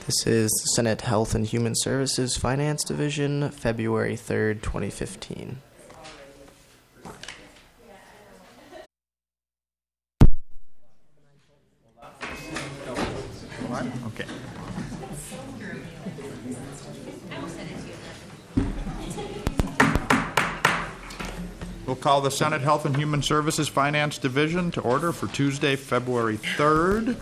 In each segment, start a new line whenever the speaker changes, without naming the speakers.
This is the Senate Health and Human Services Finance Division, February 3rd, 2015.
Okay. We'll call the Senate Health and Human Services Finance Division to order for Tuesday, February 3rd.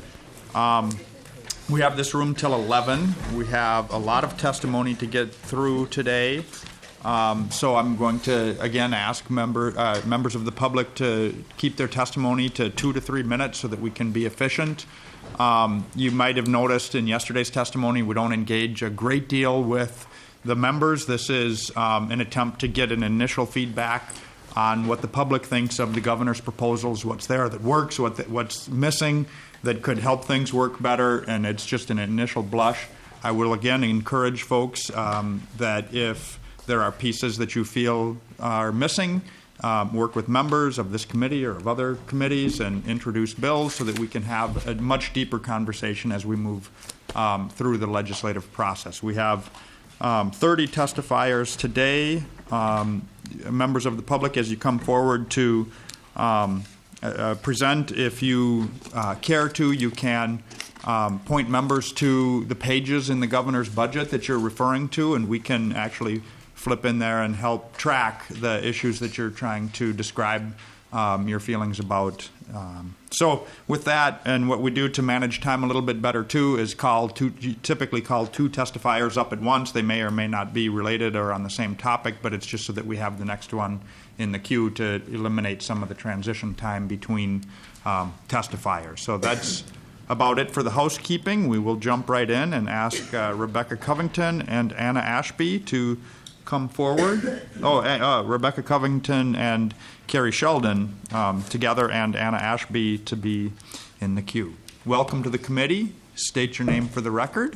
We have this room till 11. We have a lot of testimony to get through today. So I'm going to, again, ask members of the public to keep their testimony to 2 to 3 minutes so that we can be efficient. You might have noticed in yesterday's testimony we don't engage a great deal with the members. This is an attempt to get an initial feedback on what the public thinks of the governor's proposals, what's there that works, what's missing that could help things work better, and it's just an initial blush. I will again encourage folks that if there are pieces that you feel are missing, work with members of this committee or of other committees and introduce bills so that we can have a much deeper conversation as we move through the legislative process. We have 30 testifiers today. Members of the public, as you come forward to present, if you care to, you can point members to the pages in the governor's budget that you're referring to, and we can actually flip in there and help track the issues that you're trying to describe your feelings about. So with that, and what we do to manage time a little bit better too is typically call 2 testifiers up at once. They may or may not be related or on the same topic, but it's just so that we have the next one in the queue to eliminate some of the transition time between testifiers. So that's about it for the housekeeping. We will jump right in and ask Rebecca Covington and Anna Ashby to come forward. Rebecca Covington and Carrie Sheldon together, and Anna Ashby to be in the queue. Welcome to the committee. State your name for the record.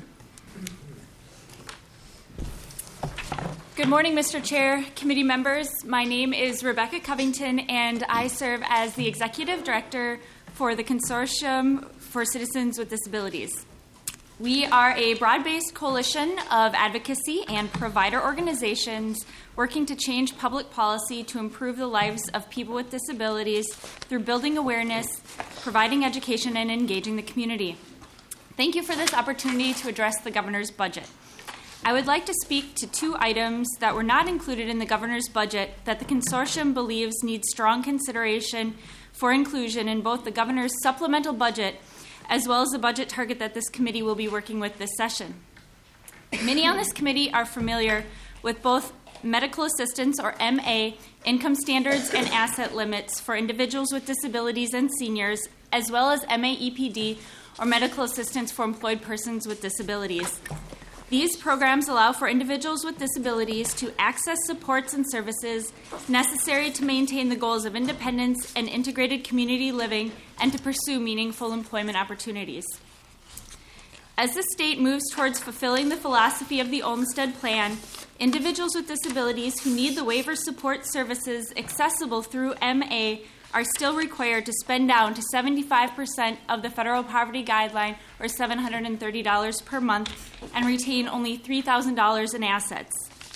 Good morning, Mr. Chair, committee members. My name is Rebecca Covington, and I serve as the Executive Director for the Consortium for Citizens with Disabilities. We are a broad-based coalition of advocacy and provider organizations working to change public policy to improve the lives of people with disabilities through building awareness, providing education, and engaging the community. Thank you for this opportunity to address the governor's budget. I would like to speak to 2 items that were not included in the governor's budget that the consortium believes need strong consideration for inclusion in both the governor's supplemental budget as well as the budget target that this committee will be working with this session. Many on this committee are familiar with both medical assistance, or MA, income standards and asset limits for individuals with disabilities and seniors, as well as MAEPD, or medical assistance for employed persons with disabilities. These programs allow for individuals with disabilities to access supports and services necessary to maintain the goals of independence and integrated community living and to pursue meaningful employment opportunities. As the state moves towards fulfilling the philosophy of the Olmstead Plan, individuals with disabilities who need the waiver support services accessible through MA are still required to spend down to 75% of the federal poverty guideline, or $730 per month, and retain only $3,000 in assets.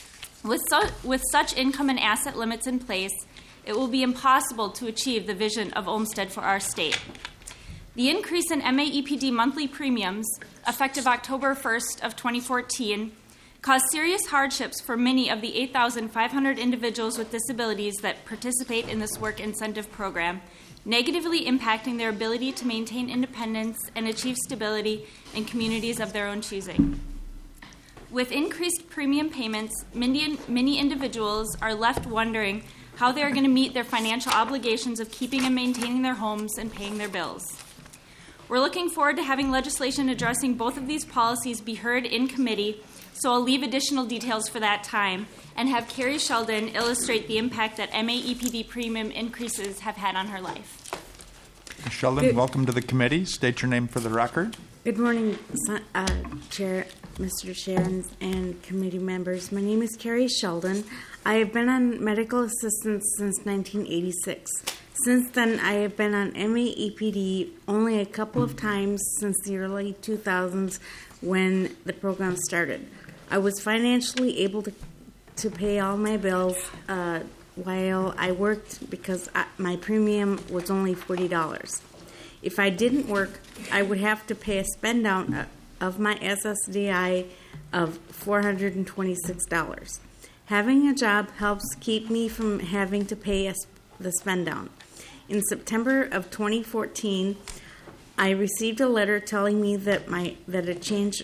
With such income and asset limits in place, it will be impossible to achieve the vision of Olmstead for our state. The increase in MAEPD monthly premiums, effective October 1st of 2014, caused serious hardships for many of the 8,500 individuals with disabilities that participate in this work incentive program, negatively impacting their ability to maintain independence and achieve stability in communities of their own choosing. With increased premium payments, many individuals are left wondering how they are going to meet their financial obligations of keeping and maintaining their homes and paying their bills. We're looking forward to having legislation addressing both of these policies be heard in committee, so I'll leave additional details for that time and have Carrie Sheldon illustrate the impact that MAEPD premium increases have had on her life.
Sheldon, welcome to the committee. State your name for the record.
Good morning, Chair, Mr. Chair, and committee members. My name is Carrie Sheldon. I have been on medical assistance since 1986. Since then, I have been on MAEPD only a couple of times since the early 2000s when the program started. I was financially able to pay all my bills while I worked because my premium was only $40. If I didn't work, I would have to pay a spend down of my SSDI of $426. Having a job helps keep me from having to pay the spend down. In September of 2014, I received a letter telling me that a change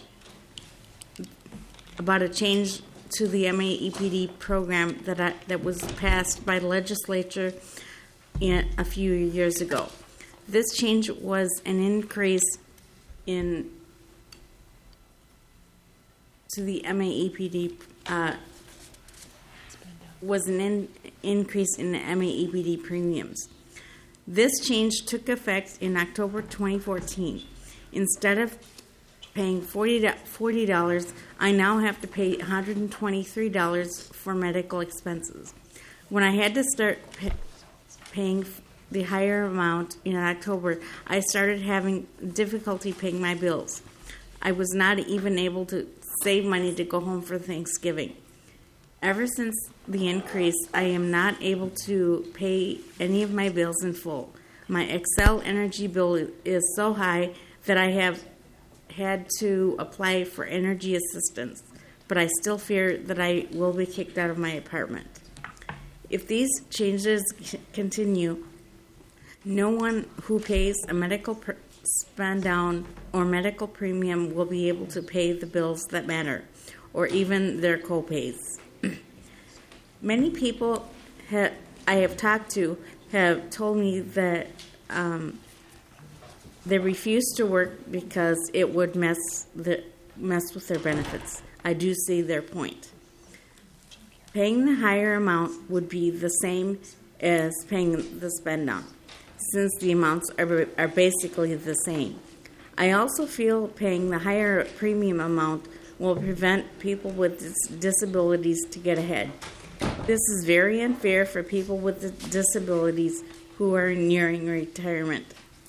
to the MAEPD program that was passed by the legislature a few years ago. This change was an increase to the MAEPD increase in the MAEPD premiums. This change took effect in October 2014. Instead of paying $40, I now have to pay $123 for medical expenses. When I had to start paying the higher amount in October, I started having difficulty paying my bills. I was not even able to save money to go home for Thanksgiving. Ever since the increase, I am not able to pay any of my bills in full. My Xcel Energy bill is so high that I have had to apply for energy assistance, but I still fear that I will be kicked out of my apartment. If these changes continue, no one who pays a medical spend down or medical premium will be able to pay the bills that matter, or even their co-pays. Many people I have talked to have told me that they refuse to work because it would mess with their benefits. I do see their point. Paying the higher amount would be the same as paying the spend down, since the amounts are basically the same. I also feel paying the higher premium amount will prevent people with disabilities to get ahead. This is very unfair for people with disabilities who are nearing retirement.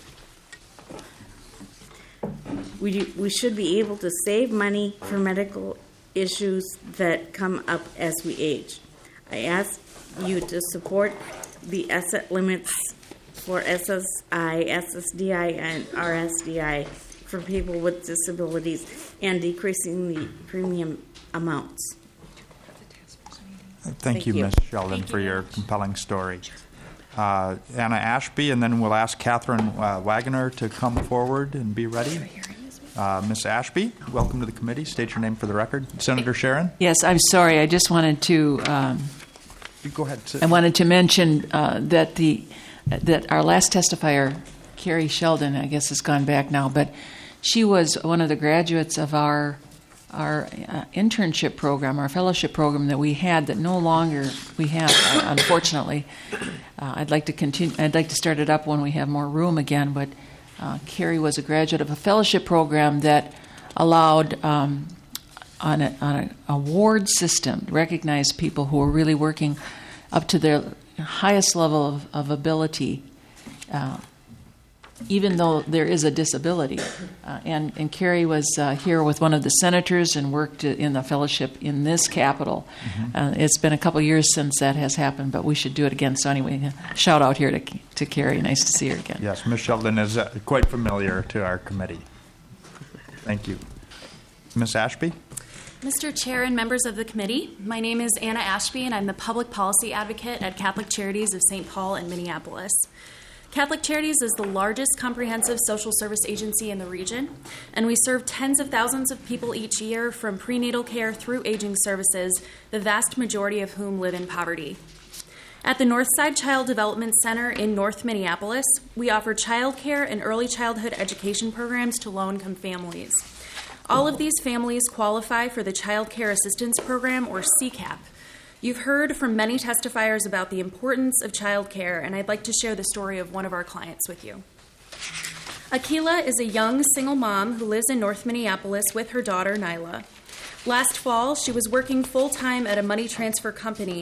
We should be able to save money for medical issues that come up as we age. I ask you to support the asset limits for SSI, SSDI, and RSDI for people with disabilities and decreasing the premium amounts.
Thank you, Ms. Sheldon, for your compelling story. Anna Ashby, and then we'll ask Catherine Wagner to come forward and be ready. Ms. Ashby, welcome to the committee. State your name for the record. Senator Sharon?
Yes, I'm sorry. I just wanted to
Go ahead.
I wanted to mention that our last testifier, Carrie Sheldon, I guess has gone back now, but she was one of the graduates of our internship program, our fellowship program that we had that no longer we have, unfortunately. I'd like to continue. I'd like to start it up when we have more room again. But Carrie was a graduate of a fellowship program that allowed on an award system recognize people who were really working up to their highest level of ability, even though there is a disability. And Carrie was here with one of the senators and worked in the fellowship in this Capitol. Mm-hmm. It's been a couple years since that has happened, but we should do it again. So anyway, shout out here to Carrie. Nice to see her again.
Yes, Ms. Sheldon is quite familiar to our committee. Thank you. Ms. Ashby?
Mr. Chair and members of the committee, my name is Anna Ashby, and I'm the Public Policy Advocate at Catholic Charities of St. Paul and Minneapolis. Catholic Charities is the largest comprehensive social service agency in the region, and we serve tens of thousands of people each year from prenatal care through aging services, the vast majority of whom live in poverty. At the Northside Child Development Center in North Minneapolis, we offer child care and early childhood education programs to low-income families. All of these families qualify for the Child Care Assistance Program, or CCAP. You've heard from many testifiers about the importance of child care, and I'd like to share the story of one of our clients with you. Akila is a young single mom who lives in North Minneapolis with her daughter, Nyla. Last fall, she was working full-time at a money transfer company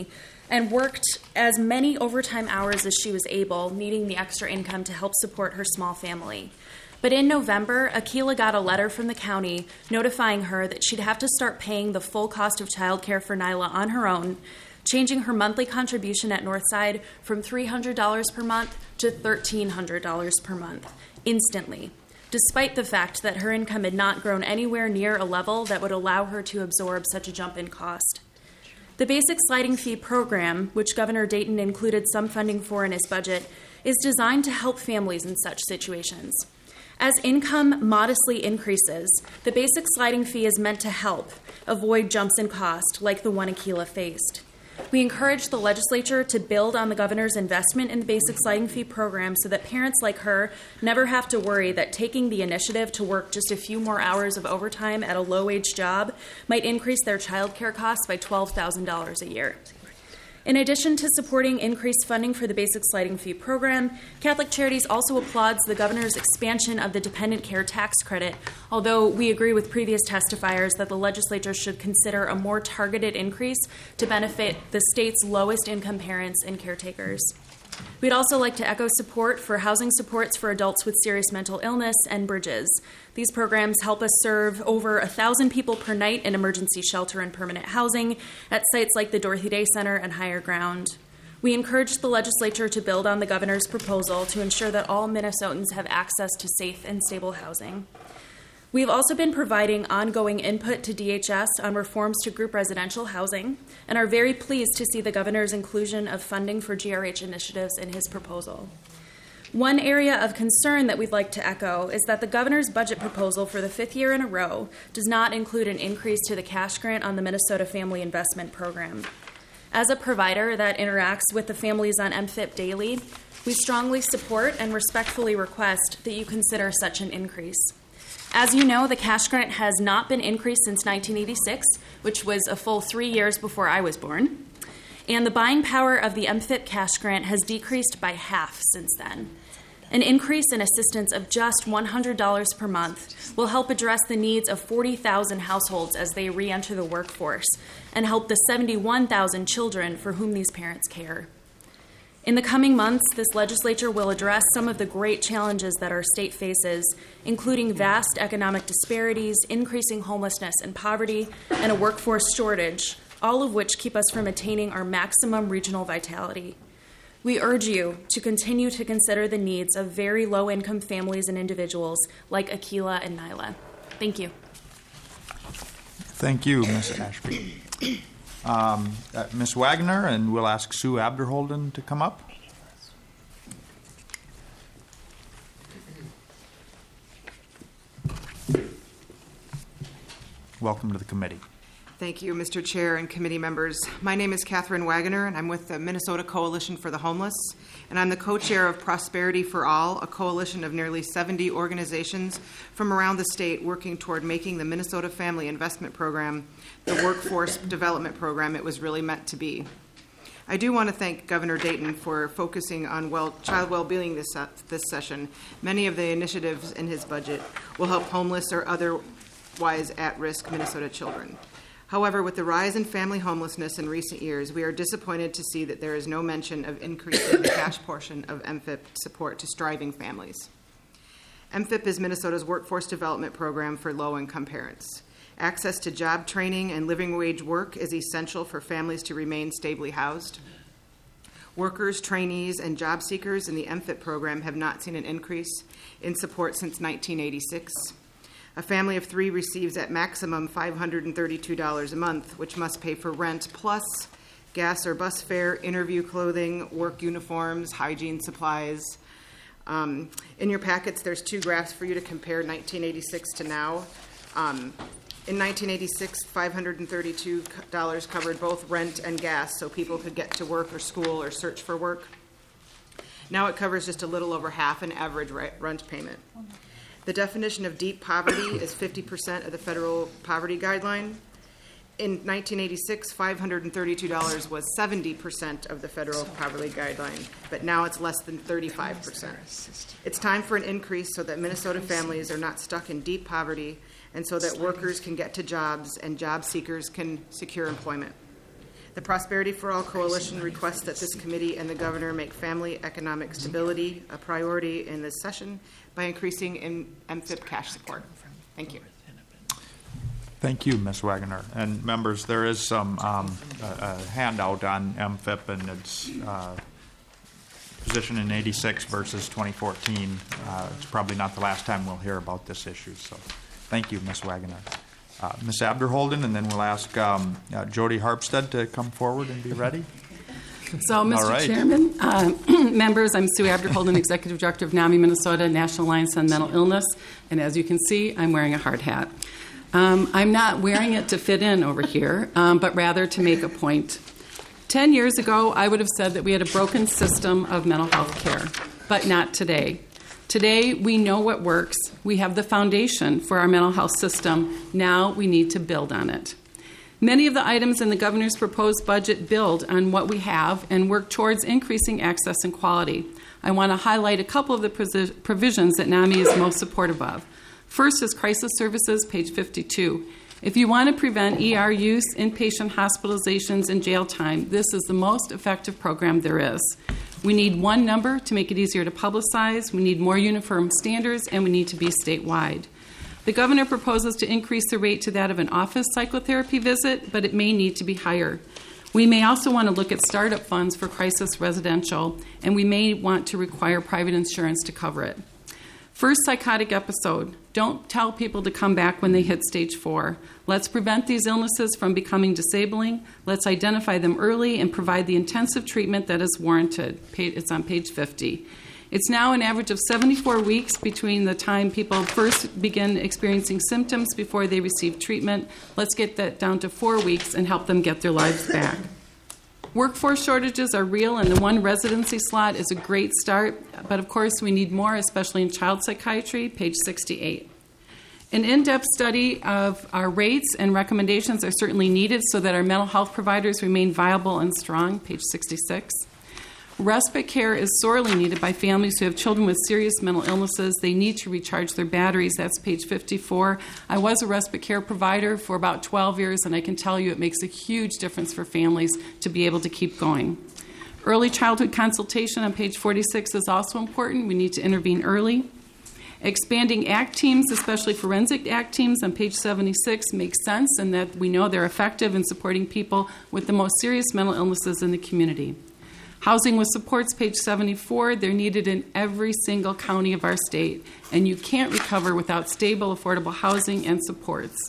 and worked as many overtime hours as she was able, needing the extra income to help support her small family. But in November, Akila got a letter from the county notifying her that she'd have to start paying the full cost of childcare for Nyla on her own, changing her monthly contribution at Northside from $300 per month to $1,300 per month, instantly, despite the fact that her income had not grown anywhere near a level that would allow her to absorb such a jump in cost. The Basic Sliding Fee Program, which Governor Dayton included some funding for in his budget, is designed to help families in such situations. As income modestly increases, the basic sliding fee is meant to help avoid jumps in cost like the one Akila faced. We encourage the legislature to build on the governor's investment in the basic sliding fee program so that parents like her never have to worry that taking the initiative to work just a few more hours of overtime at a low-wage job might increase their child care costs by $12,000 a year. In addition to supporting increased funding for the basic sliding fee program, Catholic Charities also applauds the governor's expansion of the dependent care tax credit, although we agree with previous testifiers that the legislature should consider a more targeted increase to benefit the state's lowest income parents and caretakers. We'd also like to echo support for housing supports for adults with serious mental illness and Bridges. These programs help us serve over 1,000 people per night in emergency shelter and permanent housing at sites like the Dorothy Day Center and Higher Ground. We encourage the legislature to build on the governor's proposal to ensure that all Minnesotans have access to safe and stable housing. We've also been providing ongoing input to DHS on reforms to group residential housing and are very pleased to see the governor's inclusion of funding for GRH initiatives in his proposal. One area of concern that we'd like to echo is that the governor's budget proposal for the 5th year in a row does not include an increase to the cash grant on the Minnesota Family Investment Program. As a provider that interacts with the families on MFIP daily, we strongly support and respectfully request that you consider such an increase. As you know, the cash grant has not been increased since 1986, which was a full 3 years before I was born. And the buying power of the MFIP cash grant has decreased by half since then. An increase in assistance of just $100 per month will help address the needs of 40,000 households as they re-enter the workforce and help the 71,000 children for whom these parents care. In the coming months, this legislature will address some of the great challenges that our state faces, including vast economic disparities, increasing homelessness and poverty, and a workforce shortage, all of which keep us from attaining our maximum regional vitality. We urge you to continue to consider the needs of very low-income families and individuals like Akila and Nyla. Thank you.
Thank you, Ms. Ashby. Ms. Wagner, and we'll ask Sue Abderholden to come up. Welcome to the committee.
Thank you, Mr. Chair and committee members. My name is Catherine Wagner, and I'm with the Minnesota Coalition for the Homeless, and I'm the co-chair of Prosperity for All, a coalition of nearly 70 organizations from around the state working toward making the Minnesota Family Investment Program the workforce development program it was really meant to be. I do want to thank Governor Dayton for focusing on child well-being this session. Many of the initiatives in his budget will help homeless or otherwise at-risk Minnesota children. However, with the rise in family homelessness in recent years, we are disappointed to see that there is no mention of increasing the cash portion of MFIP support to striving families. MFIP is Minnesota's workforce development program for low-income parents. Access to job training and living wage work is essential for families to remain stably housed. Workers, trainees, and job seekers in the MFIP program have not seen an increase in support since 1986. A family of 3 receives at maximum $532 a month, which must pay for rent plus gas or bus fare, interview clothing, work uniforms, hygiene supplies. In your packets, there's 2 graphs for you to compare 1986 to now. In 1986, $532 covered both rent and gas, so people could get to work or school or search for work. Now it covers just a little over half an average rent payment. The definition of deep poverty is 50% of the federal poverty guideline. In 1986, $532 was 70% of the federal poverty guideline, but now it's less than 35%. It's time for an increase so that Minnesota families are not stuck in deep poverty and so that workers can get to jobs and job seekers can secure employment. The Prosperity for All Coalition requests that this committee and the governor make family economic stability a priority in this session by increasing MFIP cash support. Thank you.
Thank you, Ms. Wagoner. And members, there is some a handout on MFIP and its position in 86 versus 2014. It's probably not the last time we'll hear about this issue. So thank you, Ms. Wagoner. Ms. Abderholden, and then we'll ask Jody Harpstead to come forward and be ready.
So, Mr. Chairman, members, I'm Sue Abderholden, Executive Director of NAMI Minnesota National Alliance on Mental Illness, and as you can see, I'm wearing a hard hat. I'm not wearing it to fit in over here, but rather to make a point. 10 years ago, I would have said that we had a broken system of mental health care, but not today. Today, we know what works. We have the foundation for our mental health system. Now we need to build on it. Many of the items in the governor's proposed budget build on what we have and work towards increasing access and quality. I want to highlight a couple of the provisions that NAMI is most supportive of. First is crisis services, page 52. If you want to prevent ER use, inpatient hospitalizations, and jail time, this is the most effective program there is. We need one number to make it easier to publicize, we need more uniform standards, and we need to be statewide. The governor proposes to increase the rate to that of an office psychotherapy visit, but it may need to be higher. We may also want to look at startup funds for crisis residential, and we may want to require private insurance to cover it. First psychotic episode. Don't tell people to come back when they hit stage 4. Let's prevent these illnesses from becoming disabling. Let's identify them early and provide the intensive treatment that is warranted. It's on page 50. It's now an average of 74 weeks between the time people first begin experiencing symptoms before they receive treatment. Let's get that down to 4 weeks and help them get their lives back. Workforce shortages are real, and the one residency slot is a great start, but of course we need more, especially in child psychiatry, page 68. An in-depth study of our rates and recommendations are certainly needed so that our mental health providers remain viable and strong, page 66. Respite care is sorely needed by families who have children with serious mental illnesses. They need to recharge their batteries. That's page 54. I was a respite care provider for about 12 years, and I can tell you it makes a huge difference for families to be able to keep going. Early childhood consultation on page 46 is also important. We need to intervene early. Expanding ACT teams, especially forensic ACT teams, on page 76 makes sense in that we know they're effective in supporting people with the most serious mental illnesses in the community. Housing with supports, page 74, they're needed in every single county of our state, and you can't recover without stable, affordable housing and supports.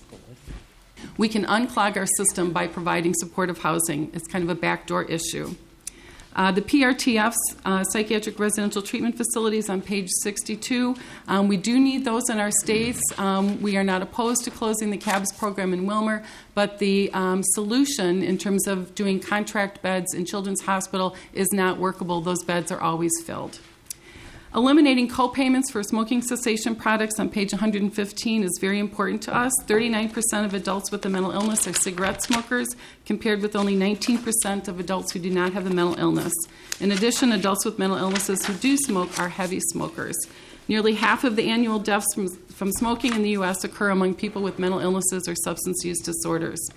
We can unclog our system by providing supportive housing. It's kind of a backdoor issue. The PRTFs, psychiatric residential treatment facilities, on page 62. We do need those in our states. We are not opposed to closing the CABS program in Wilmer, but the solution in terms of doing contract beds in Children's Hospital is not workable. Those beds are always filled. Eliminating co-payments for smoking cessation products on page 115 is very important to us. 39% of adults with a mental illness are cigarette smokers, compared with only 19% of adults who do not have a mental illness. In addition, adults with mental illnesses who do smoke are heavy smokers. Nearly half of the annual deaths from smoking in the U.S. occur among people with mental illnesses or substance use disorders.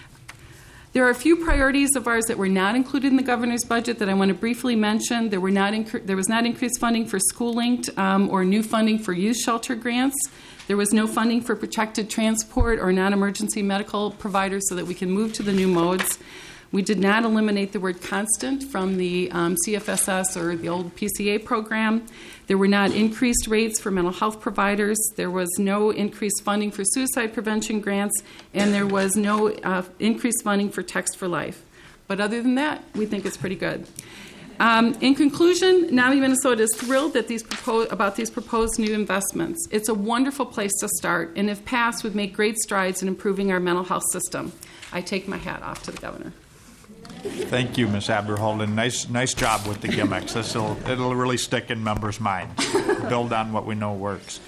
There are a few priorities of ours that were not included in the governor's budget that I want to briefly mention. There was not increased funding for school-linked or new funding for youth shelter grants. There was no funding for protected transport or non-emergency medical providers so that we can move to the new modes. We did not eliminate the word constant from the CFSS or the old PCA program. There were not increased rates for mental health providers. There was no increased funding for suicide prevention grants, and there was no increased funding for Text for Life. But other than that, we think it's pretty good. In conclusion, NAMI Minnesota is thrilled that about these proposed new investments. It's a wonderful place to start, and if passed, would make great strides in improving our mental health system. I take my hat off to the governor.
Thank you, Ms. Abderholden. Nice job with the gimmicks. It'll really stick in members' minds. Build on what we know works.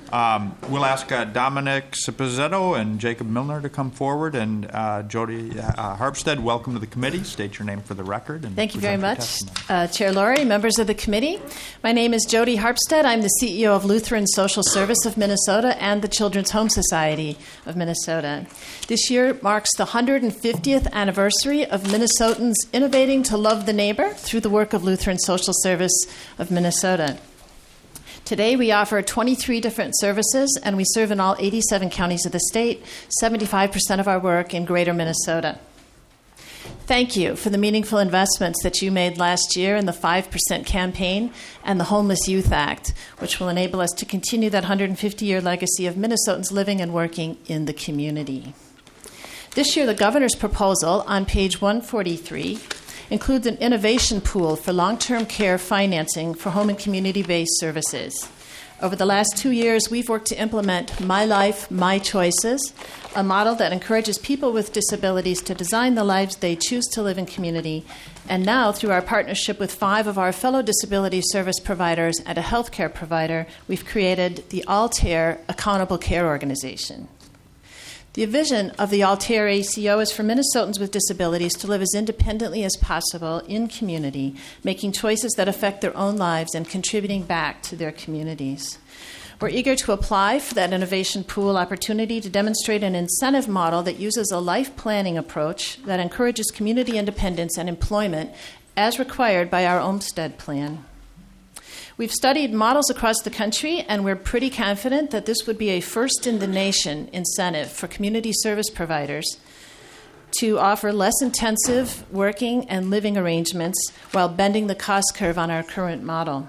We'll ask Dominic Cipizzetto and Jacob Milner to come forward, and Jody Harpstead, welcome to the committee. State your name for the record. And
thank you very
present your
much,
testimony.
Chair Laurie, members of the committee. My name is Jody Harpstead. I'm the CEO of Lutheran Social Service of Minnesota and the Children's Home Society of Minnesota. This year marks the 150th anniversary of Minnesotans innovating to love the neighbor through the work of Lutheran Social Service of Minnesota. Today, we offer 23 different services, and we serve in all 87 counties of the state, 75% of our work in greater Minnesota. Thank you for the meaningful investments that you made last year in the 5% campaign and the Homeless Youth Act, which will enable us to continue that 150-year legacy of Minnesotans living and working in the community. This year, the governor's proposal on page 143 includes an innovation pool for long-term care financing for home and community-based services. Over the last 2 years, we've worked to implement My Life, My Choices, a model that encourages people with disabilities to design the lives they choose to live in community. And now, through our partnership with 5 of our fellow disability service providers and a healthcare provider, we've created the Altair Accountable Care Organization. The vision of the Altair ACO is for Minnesotans with disabilities to live as independently as possible in community, making choices that affect their own lives and contributing back to their communities. We're eager to apply for that innovation pool opportunity to demonstrate an incentive model that uses a life planning approach that encourages community independence and employment as required by our Olmstead Plan. We've studied models across the country, and we're pretty confident that this would be a first-in-the-nation incentive for community service providers to offer less intensive working and living arrangements while bending the cost curve on our current model.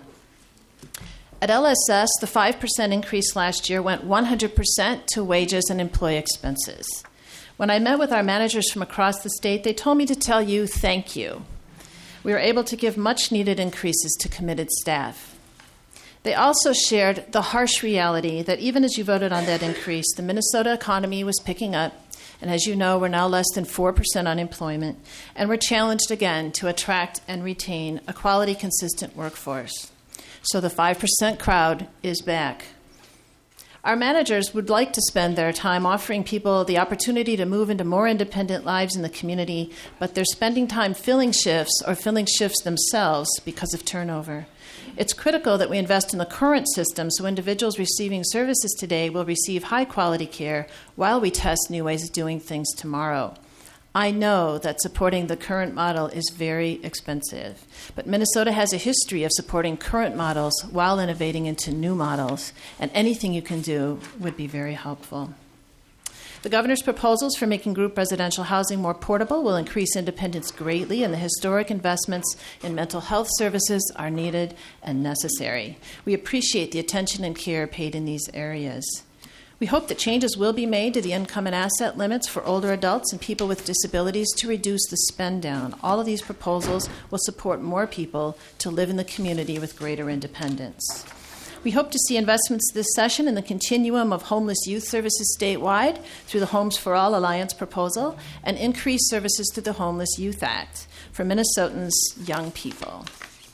At LSS, the 5% increase last year went 100% to wages and employee expenses. When I met with our managers from across the state, they told me to tell you thank you. We were able to give much-needed increases to committed staff. They also shared the harsh reality that even as you voted on that increase, the Minnesota economy was picking up, and as you know, we're now less than 4% unemployment, and we're challenged again to attract and retain a quality, consistent workforce. So the 5% crowd is back. Our managers would like to spend their time offering people the opportunity to move into more independent lives in the community, but they're spending time filling shifts or filling shifts themselves because of turnover. It's critical that we invest in the current system so individuals receiving services today will receive high-quality care while we test new ways of doing things tomorrow. I know that supporting the current model is very expensive, but Minnesota has a history of supporting current models while innovating into new models, and anything you can do would be very helpful. The governor's proposals for making group residential housing more portable will increase independence greatly, and the historic investments in mental health services are needed and necessary. We appreciate the attention and care paid in these areas. We hope that changes will be made to the income and asset limits for older adults and people with disabilities to reduce the spend down. All of these proposals will support more people to live in the community with greater independence. We hope to see investments this session in the continuum of homeless youth services statewide through the Homes for All Alliance proposal and increased services through the Homeless Youth Act for Minnesotans' young people.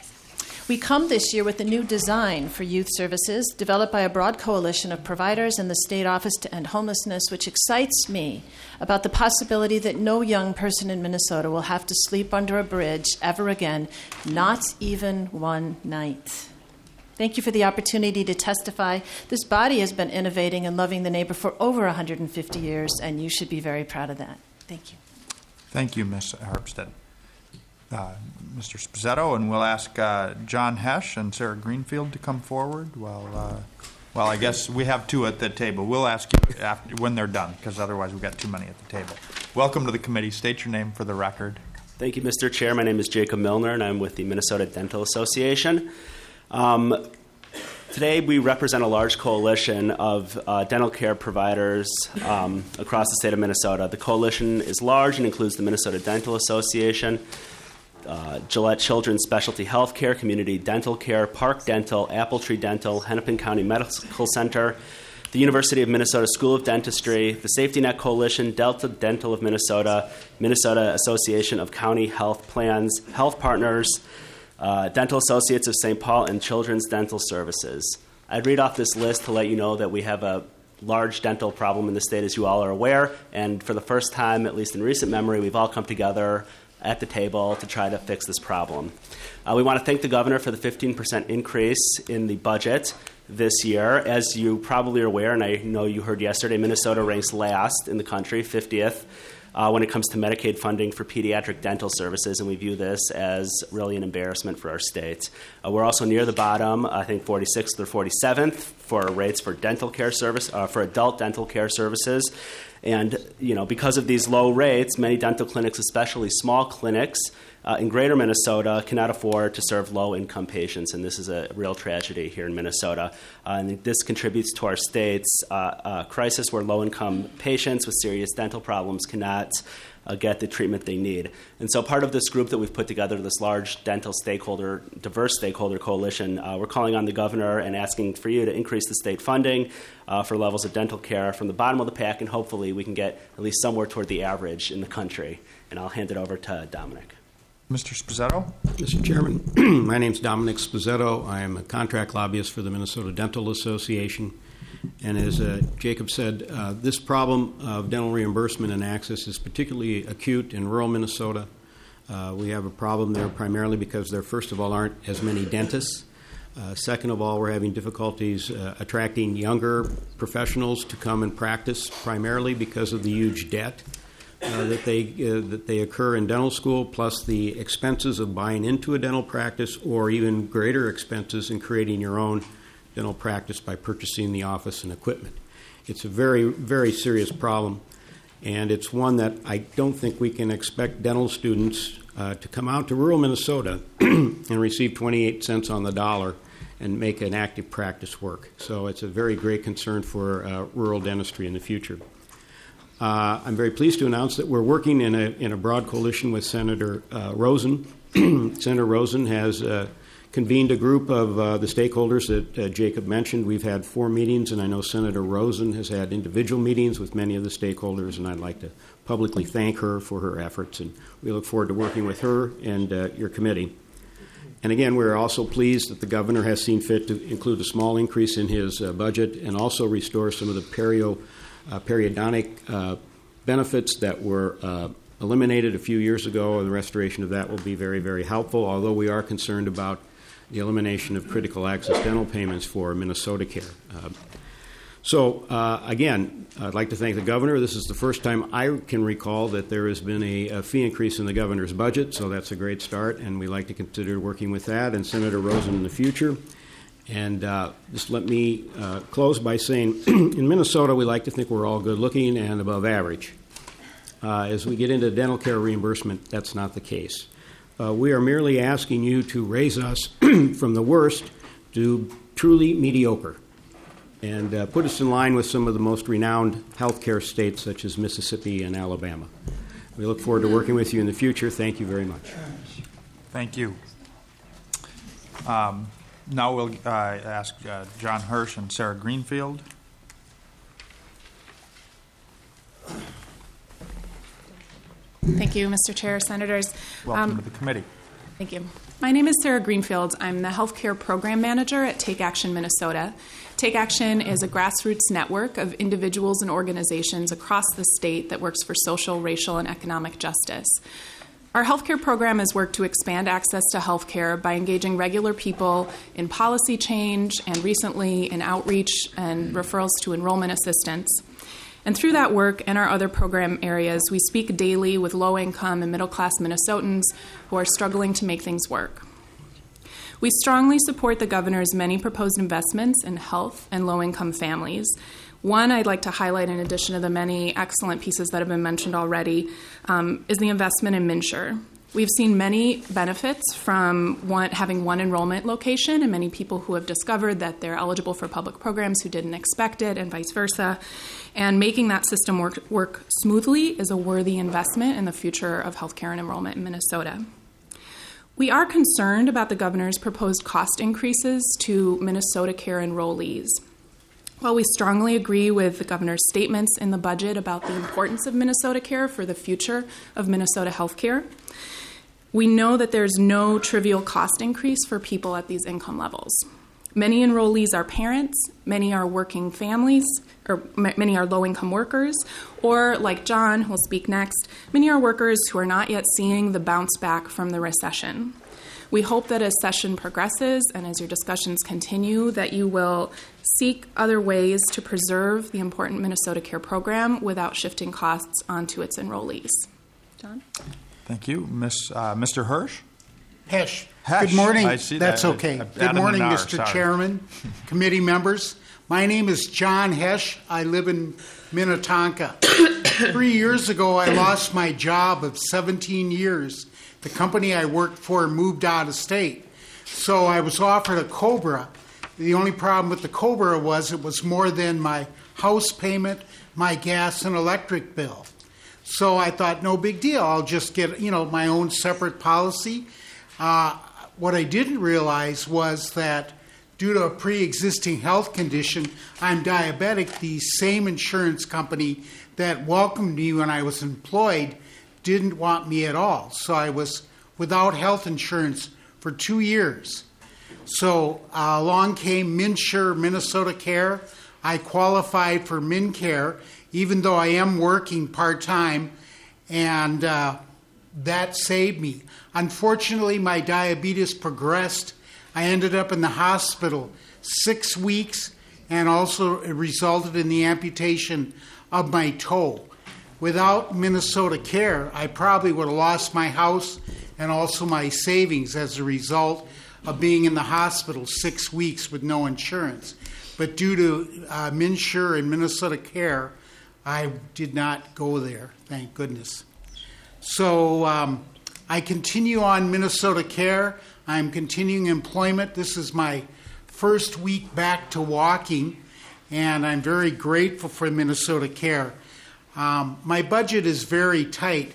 We come this year with a new design for youth services developed by a broad coalition of providers and the State Office to End Homelessness, which excites me about the possibility that no young person in Minnesota will have to sleep under a bridge ever again, not even one night. Thank you for the opportunity to testify. This body has been innovating and loving the neighbor for over 150 years, and you should be very proud of that. Thank you.
Thank you, Ms. Harpstead. Mr. Spizzetto, and we'll ask John Hesch and Sarah Greenfield to come forward. Well, I guess we have 2 at the table. We'll ask you after, when they're done, because otherwise we've got too many at the table. Welcome to the committee. State your name for the record.
Thank you, Mr. Chair. My name is Jacob Milner, and I'm with the Minnesota Dental Association. Today, we represent a large coalition of dental care providers across the state of Minnesota. The coalition is large and includes the Minnesota Dental Association, Gillette Children's Specialty Health Care, Community Dental Care, Park Dental, Apple Tree Dental, Hennepin County Medical Center, the University of Minnesota School of Dentistry, the Safety Net Coalition, Delta Dental of Minnesota, Minnesota Association of County Health Plans, Health Partners, Dental Associates of St. Paul, and Children's Dental Services. I'd read off this list to let you know that we have a large dental problem in the state, as you all are aware, and for the first time, at least in recent memory, we've all come together at the table to try to fix this problem. We want to thank the governor for the 15% increase in the budget this year. As you probably are aware, and I know you heard yesterday, Minnesota ranks last in the country, 50th, when it comes to Medicaid funding for pediatric dental services, and we view this as really an embarrassment for our state. We're also near the bottom, I think 46th or 47th, for rates for dental care service, for adult dental care services. And because of these low rates, many dental clinics, especially small clinics in greater Minnesota, cannot afford to serve low-income patients, and this is a real tragedy here in Minnesota. And this contributes to our state's crisis where low-income patients with serious dental problems cannot get the treatment they need. And so part of this group that we've put together, this large dental diverse stakeholder coalition, we're calling on the governor and asking for you to increase the state funding for levels of dental care from the bottom of the pack, and hopefully we can get at least somewhere toward the average in the country. And I'll hand it over to Dominic.
Mr. Sposetto?
Mr. Chairman, my name's Dominic Sposetto. I am a contract lobbyist for the Minnesota Dental Association. And as Jacob said, this problem of dental reimbursement and access is particularly acute in rural Minnesota. We have a problem there primarily because there, first of all, aren't as many dentists. Second of all, we're having difficulties attracting younger professionals to come and practice, primarily because of the huge debt that they occur in dental school, plus the expenses of buying into a dental practice, or even greater expenses in creating your own dental practice by purchasing the office and equipment. It's a very, very serious problem, and it's one that I don't think we can expect dental students to come out to rural Minnesota and receive 28 cents on the dollar and make an active practice work. So it's a very great concern for rural dentistry in the future. I'm very pleased to announce that we're working in a broad coalition with Senator Rosen. Senator Rosen has convened a group of the stakeholders that Jacob mentioned. We've had 4 meetings, and I know Senator Rosen has had individual meetings with many of the stakeholders, and I'd like to publicly thank her for her efforts, and we look forward to working with her and your committee. And again, we're also pleased that the governor has seen fit to include a small increase in his budget and also restore some of the periodontic benefits that were eliminated a few years ago, and the restoration of that will be very, very helpful, although we are concerned about the elimination of critical access dental payments for Minnesota Care. Again, I'd like to thank the governor. This is the first time I can recall that there has been a fee increase in the governor's budget, so that's a great start, and we like to consider working with that and Senator Rosen in the future. And just let me close by saying, in Minnesota, we like to think we're all good-looking and above average. As we get into dental care reimbursement, that's not the case. We are merely asking you to raise us from the worst to truly mediocre and put us in line with some of the most renowned healthcare states such as Mississippi and Alabama. We look forward to working with you in the future. Thank you very much.
Thank you. Now we'll ask John Hirsch and Sarah Greenfield.
Thank you, Mr. Chair, Senators.
Welcome to the committee.
Thank you. My name is Sarah Greenfield. I'm the Healthcare Program Manager at Take Action Minnesota. Take Action is a grassroots network of individuals and organizations across the state that works for social, racial, and economic justice. Our healthcare program has worked to expand access to healthcare by engaging regular people in policy change and recently in outreach and referrals to enrollment assistance. And through that work and our other program areas, we speak daily with low-income and middle-class Minnesotans who are struggling to make things work. We strongly support the governor's many proposed investments in health and low-income families. One I'd like to highlight, in addition to the many excellent pieces that have been mentioned already, is the investment in MNsure. We've seen many benefits from having one enrollment location, and many people who have discovered that they're eligible for public programs who didn't expect it, and vice versa. And making that system work smoothly is a worthy investment in the future of healthcare and enrollment in Minnesota. We are concerned about the governor's proposed cost increases to Minnesota Care enrollees. While we strongly agree with the governor's statements in the budget about the importance of Minnesota Care for the future of Minnesota healthcare, we know that there's no trivial cost increase for people at these income levels. Many enrollees are parents, many are working families, or many are low-income workers, or like John, who will speak next, many are workers who are not yet seeing the bounce back from the recession. We hope that as session progresses and as your discussions continue, that you will seek other ways to preserve the important Minnesota Care program without shifting costs onto its enrollees. John?
Thank you. Mr. Hirsch?
Hesh.
Hesh.
Good morning.
I see
That's
that.
okay.
I've
Good
added
morning,
an R,
Mr.
sorry.
Chairman, committee members. My name is John Hesh. I live in Minnetonka. 3 years ago, I lost my job of 17 years. The company I worked for moved out of state. So I was offered a COBRA. The only problem with the COBRA was it was more than my house payment, my gas and electric bill. So I thought, no big deal. I'll just get, my own separate policy. What I didn't realize was that due to a pre-existing health condition, I'm diabetic. The same insurance company that welcomed me when I was employed didn't want me at all. So I was without health insurance for 2 years. So along came MNsure Minnesota Care. I qualified for MnCare, even though I am working part-time, and that saved me. Unfortunately, my diabetes progressed. I ended up in the hospital 6 weeks, and also it resulted in the amputation of my toe. Without Minnesota Care, I probably would have lost my house and also my savings as a result of being in the hospital 6 weeks with no insurance. But due to MNsure and Minnesota Care, I did not go there, thank goodness. So I continue on Minnesota Care. I'm continuing employment. This is my first week back to walking, and I'm very grateful for Minnesota Care. My budget is very tight,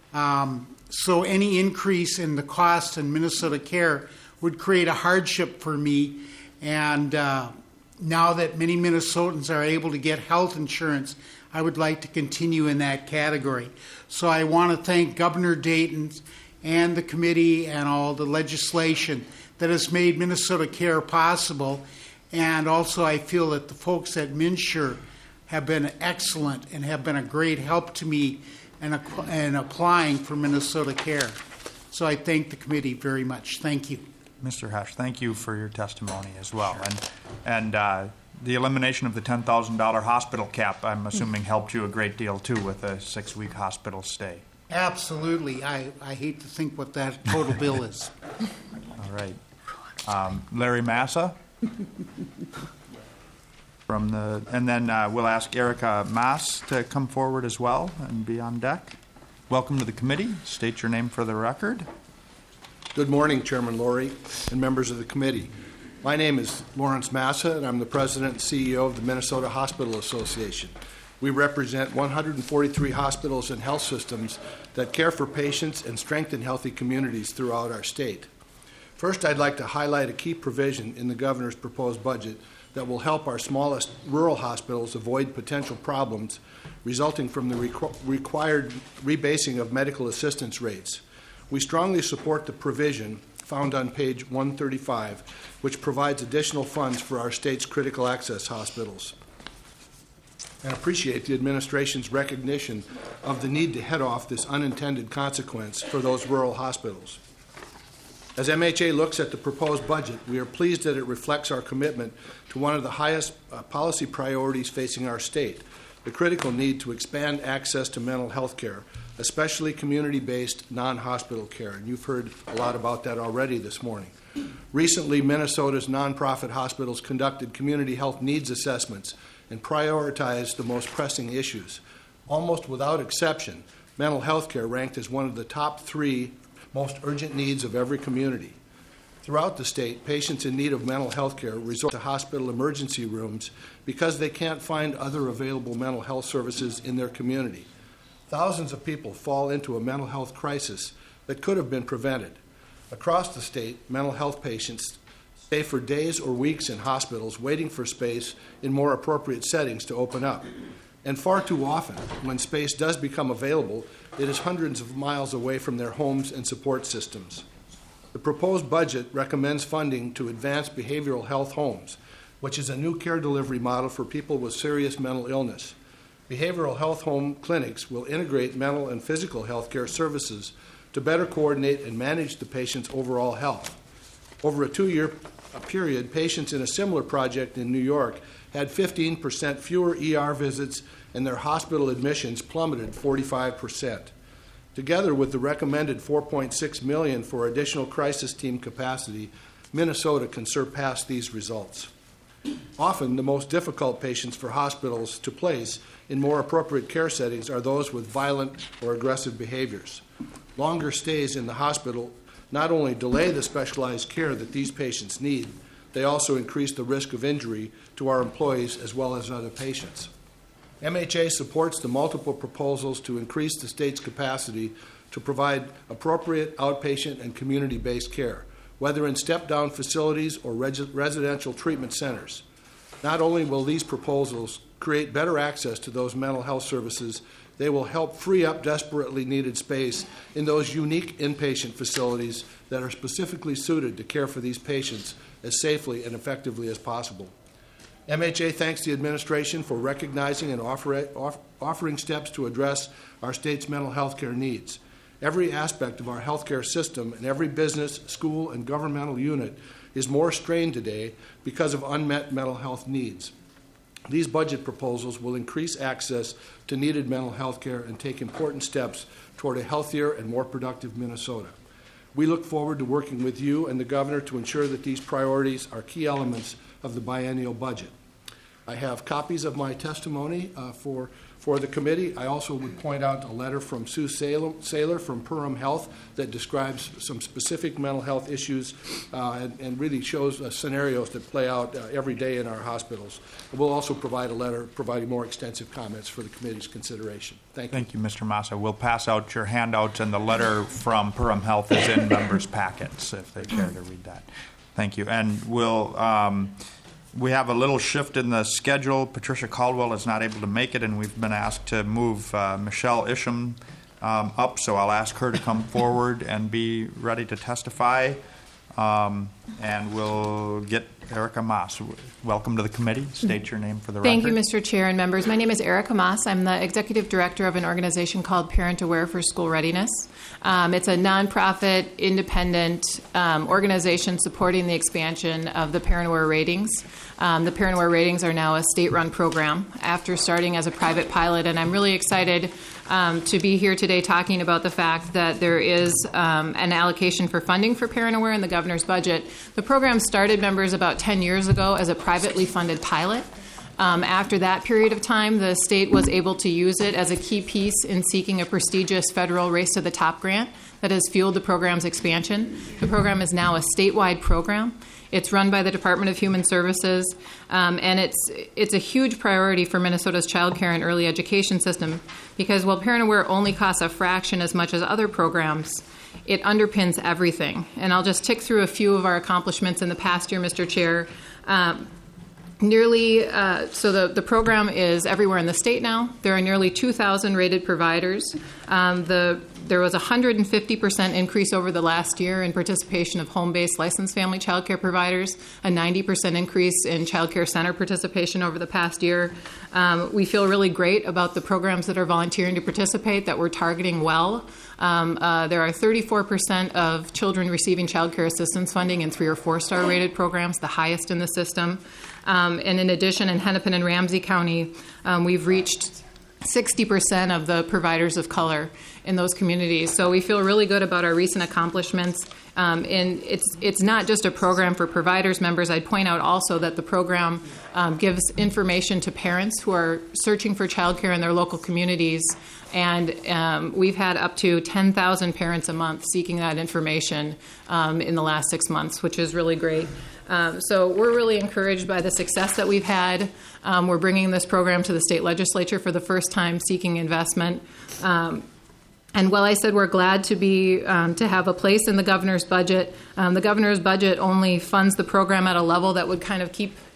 so any increase in the cost in Minnesota Care would create a hardship for me. And now that many Minnesotans are able to get health insurance, I would like to continue in that category. So I want to thank Governor Dayton and the committee and all the legislation that has made Minnesota Care possible. And also I feel that the folks at MNsure have been excellent and have been a great help to me in applying for Minnesota Care. So I thank the committee very much. Thank you.
Mr. Hesh, thank you for your testimony as well. And the elimination of the $10,000 hospital cap, I'm assuming, helped you a great deal, too, with a 6-week hospital stay.
Absolutely. I hate to think what that total bill is.
All right. Larry Massa? And then we'll ask Erica Maas to come forward as well and be on deck. Welcome to the committee. State your name for the record.
Good morning, Chairman Laurie and members of the committee. My name is Lawrence Massa, and I'm the President and CEO of the Minnesota Hospital Association. We represent 143 hospitals and health systems that care for patients and strengthen healthy communities throughout our state. First, I'd like to highlight a key provision in the governor's proposed budget that will help our smallest rural hospitals avoid potential problems resulting from the required rebasing of medical assistance rates. We strongly support the provision found on page 135, which provides additional funds for our state's critical access hospitals, and appreciate the administration's recognition of the need to head off this unintended consequence for those rural hospitals. As MHA looks at the proposed budget, we are pleased that it reflects our commitment to one of the highest policy priorities facing our state, the critical need to expand access to mental health care, especially community-based non-hospital care. And you've heard a lot about that already this morning. Recently, Minnesota's nonprofit hospitals conducted community health needs assessments and prioritized the most pressing issues. Almost without exception, mental health care ranked as one of the top 3 most urgent needs of every community. Throughout the state, patients in need of mental health care resort to hospital emergency rooms because they can't find other available mental health services in their community. Thousands of people fall into a mental health crisis that could have been prevented. Across the state, mental health patients stay for days or weeks in hospitals waiting for space in more appropriate settings to open up. And far too often, when space does become available, it is hundreds of miles away from their homes and support systems. The proposed budget recommends funding to advanced behavioral health homes, which is a new care delivery model for people with serious mental illness. Behavioral health home clinics will integrate mental and physical health care services to better coordinate and manage the patient's overall health. Over a 2-year period, patients in a similar project in New York had 15% fewer ER visits and their hospital admissions plummeted 45%. Together with the recommended $4.6 million for additional crisis team capacity, Minnesota can surpass these results. Often, the most difficult patients for hospitals to place in more appropriate care settings are those with violent or aggressive behaviors. Longer stays in the hospital not only delay the specialized care that these patients need, they also increase the risk of injury to our employees as well as other patients. MHA supports the multiple proposals to increase the state's capacity to provide appropriate outpatient and community-based care, whether in step-down facilities or residential treatment centers. Not only will these proposals create better access to those mental health services, they will help free up desperately needed space in those unique inpatient facilities that are specifically suited to care for these patients as safely and effectively as possible. MHA thanks the administration for recognizing and offering steps to address our state's mental health care needs. Every aspect of our healthcare system and every business, school, and governmental unit is more strained today because of unmet mental health needs. These budget proposals will increase access to needed mental health care and take important steps toward a healthier and more productive Minnesota. We look forward to working with you and the governor to ensure that these priorities are key elements of the biennial budget. I have copies of my testimony for the committee. I also would point out a letter from Sue Saylor from Perham Health that describes some specific mental health issues and really shows scenarios that play out every day in our hospitals. We'll also provide a letter providing more extensive comments for the committee's consideration. Thank you.
Thank you, Mr. Massa. We'll pass out your handouts, and the letter from Perham Health is in members' packets if they care to read that. Thank you. And we have a little shift in the schedule. Patricia Caldwell is not able to make it, and we've been asked to move Michelle Isham up, so I'll ask her to come forward and be ready to testify. And we'll get Erica Moss. Welcome to the committee. State your name for the record.
Thank you, Mr. Chair and members. My name is Erica Moss. I'm the executive director of an organization called Parent Aware for School Readiness. It's a nonprofit, independent organization supporting the expansion of the Parent Aware ratings. The Parent Aware ratings are now a state-run program after starting as a private pilot, and I'm really excited to be here today talking about the fact that there is an allocation for funding for Parent Aware in the governor's budget. The program started, members, about 10 years ago as a privately funded pilot. After that period of time, the state was able to use it as a key piece in seeking a prestigious federal Race to the Top grant that has fueled the program's expansion. The program is now a statewide program. It's run by the Department of Human Services, and it's a huge priority for Minnesota's child care and early education system because while Parent Aware only costs a fraction as much as other programs, it underpins everything. And I'll just tick through a few of our accomplishments in the past year, Mr. Chair. So the program is everywhere in the state now. There are nearly 2,000 rated providers. There was a 150% increase over the last year in participation of home-based licensed family child care providers, a 90% increase in child care center participation over the past year. We feel really great about the programs that are volunteering to participate, that we're targeting well. There are 34% of children receiving child care assistance funding in 3- or 4-star rated programs, the highest in the system. And in addition, in Hennepin and Ramsey County, we've reached 60% of the providers of color in those communities. So we feel really good about our recent accomplishments. And it's not just a program for providers, members. I'd point out also that the program gives information to parents who are searching for childcare in their local communities. And we've had up to 10,000 parents a month seeking that information in the last 6 months, which is really great. So we're really encouraged by the success that we've had. We're bringing this program to the state legislature for the first time, seeking investment. And while I said we're glad to be to have a place in the governor's budget, the governor's budget only funds the program at a level that would kind of keep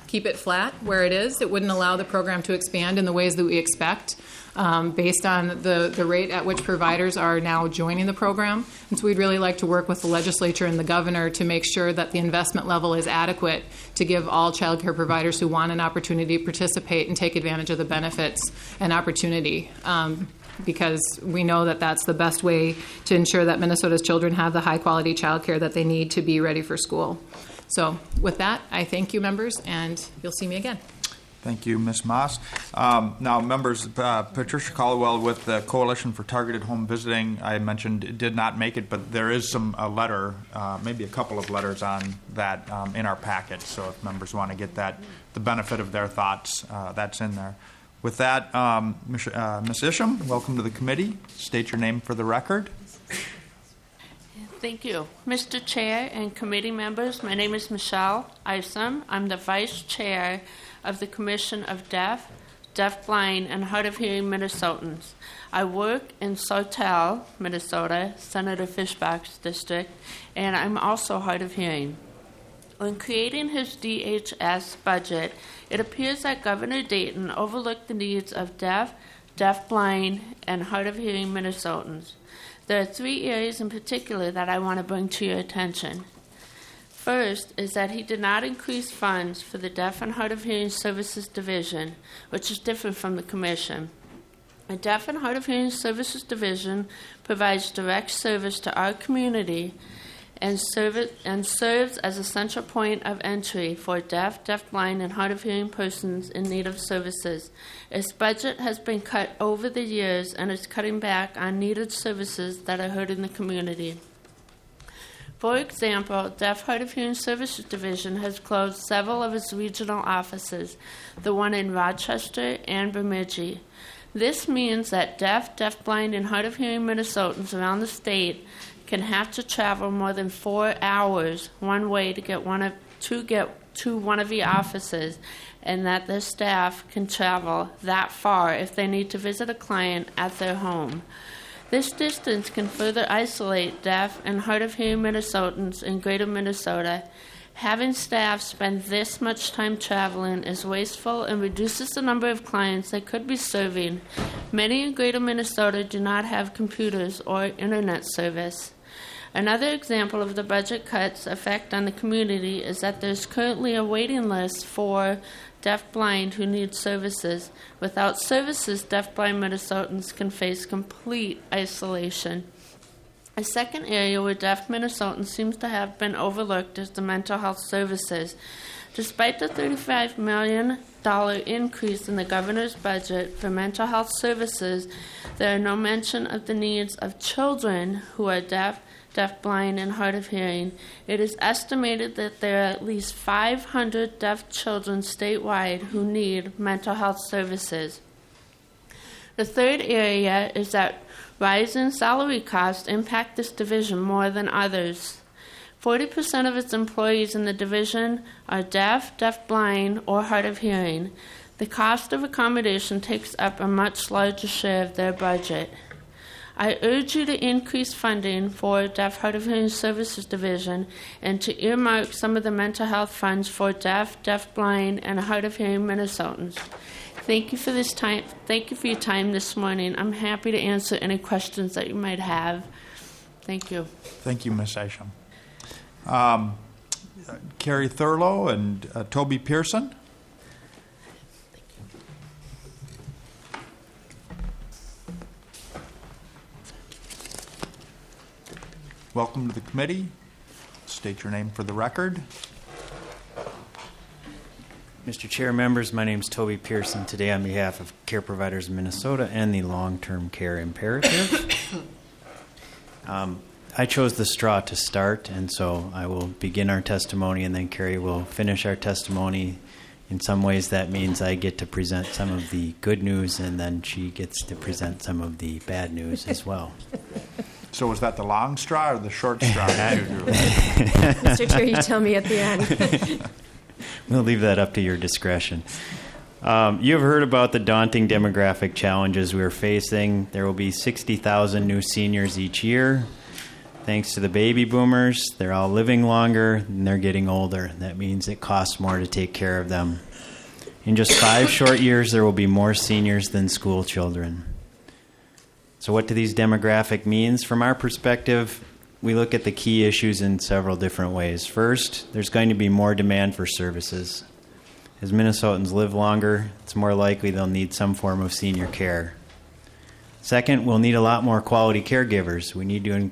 keep it flat where it is. It wouldn't allow the program to expand in the ways that we expect based on the rate at which providers are now joining the program. And so we'd really like to work with the legislature and the governor to make sure that the investment level is adequate to give all child care providers who want an opportunity to participate and take advantage of the benefits an opportunity. Because we know that that's the best way to ensure that Minnesota's children have the high-quality child care that they need to be ready for school. So with that, I thank you, members, and you'll see me again.
Thank you, Ms. Moss. Now, members, Patricia Caldwell with the Coalition for Targeted Home Visiting, I mentioned, did not make it, but there is a letter, maybe a couple of letters on that in our packet. So if members want to get that, the benefit of their thoughts, that's in there. With that, Ms. Isham, welcome to the committee. State your name for the record.
Thank you. Mr. Chair and committee members, my name is Michelle Isom. I'm the Vice Chair of the Commission of Deaf, Deafblind, and Hard of Hearing Minnesotans. I work in Sawtelle, Minnesota, Senator Fischbach's district, and I'm also hard of hearing. When creating his DHS budget, it appears that Governor Dayton overlooked the needs of deaf, deafblind, and hard of hearing Minnesotans. There are 3 areas in particular that I want to bring to your attention. First is that he did not increase funds for the Deaf and Hard of Hearing Services Division, which is different from the Commission. The Deaf and Hard of Hearing Services Division provides direct service to our community and serves as a central point of entry for deaf, deafblind, and hard of hearing persons in need of services. Its budget has been cut over the years and is cutting back on needed services that are hurting the community. For example, Deaf Hard of Hearing Services Division has closed several of its regional offices, the one in Rochester and Bemidji. This means that deaf, deafblind, and hard of hearing Minnesotans around the state can have to travel more than 4 hours one way to get to one of the offices, and that their staff can travel that far if they need to visit a client at their home. This distance can further isolate deaf and hard of hearing Minnesotans in greater Minnesota. Having staff spend this much time traveling is wasteful and reduces the number of clients they could be serving. Many in greater Minnesota do not have computers or internet service. Another example of the budget cuts' effect on the community is that there's currently a waiting list for deafblind who need services. Without services, deafblind Minnesotans can face complete isolation. A second area where deaf Minnesotans seems to have been overlooked is the mental health services. Despite the $35 million increase in the governor's budget for mental health services, there are no mention of the needs of children who are deaf, deafblind, and hard of hearing. It is estimated that there are at least 500 deaf children statewide who need mental health services. The third area is that rising salary costs impact this division more than others. 40% of its employees in the division are deaf, deafblind, or hard of hearing. The cost of accommodation takes up a much larger share of their budget. I urge you to increase funding for Deaf Hard of Hearing Services Division and to earmark some of the mental health funds for deaf, deafblind, and hard of hearing Minnesotans. Thank you for this time. Thank you for your time this morning. I'm happy to answer any questions that you might have. Thank you.
Thank you, Ms. Isham. Carrie Thurlow and Toby Pearson. Welcome to the committee. State your name for the record.
Mr. Chair, members, my name is Toby Pearson. Today on behalf of Care Providers of Minnesota and the Long-Term Care Imperative. I chose the straw to start, and so I will begin our testimony, and then Carrie will finish our testimony. In some ways, that means I get to present some of the good news, and then she gets to present some of the bad news as well.
So was that the long straw or the short straw that you drew?
Mr. Chair, you tell me at the end.
We'll leave that up to your discretion. You have heard about the daunting demographic challenges we are facing. There will be 60,000 new seniors each year. Thanks to the baby boomers, they're all living longer and they're getting older. That means it costs more to take care of them. In just 5 short years, there will be more seniors than school children. So what do these demographic means? From our perspective, we look at the key issues in several different ways. First, there's going to be more demand for services. As Minnesotans live longer, it's more likely they'll need some form of senior care. Second, we'll need a lot more quality caregivers. We need to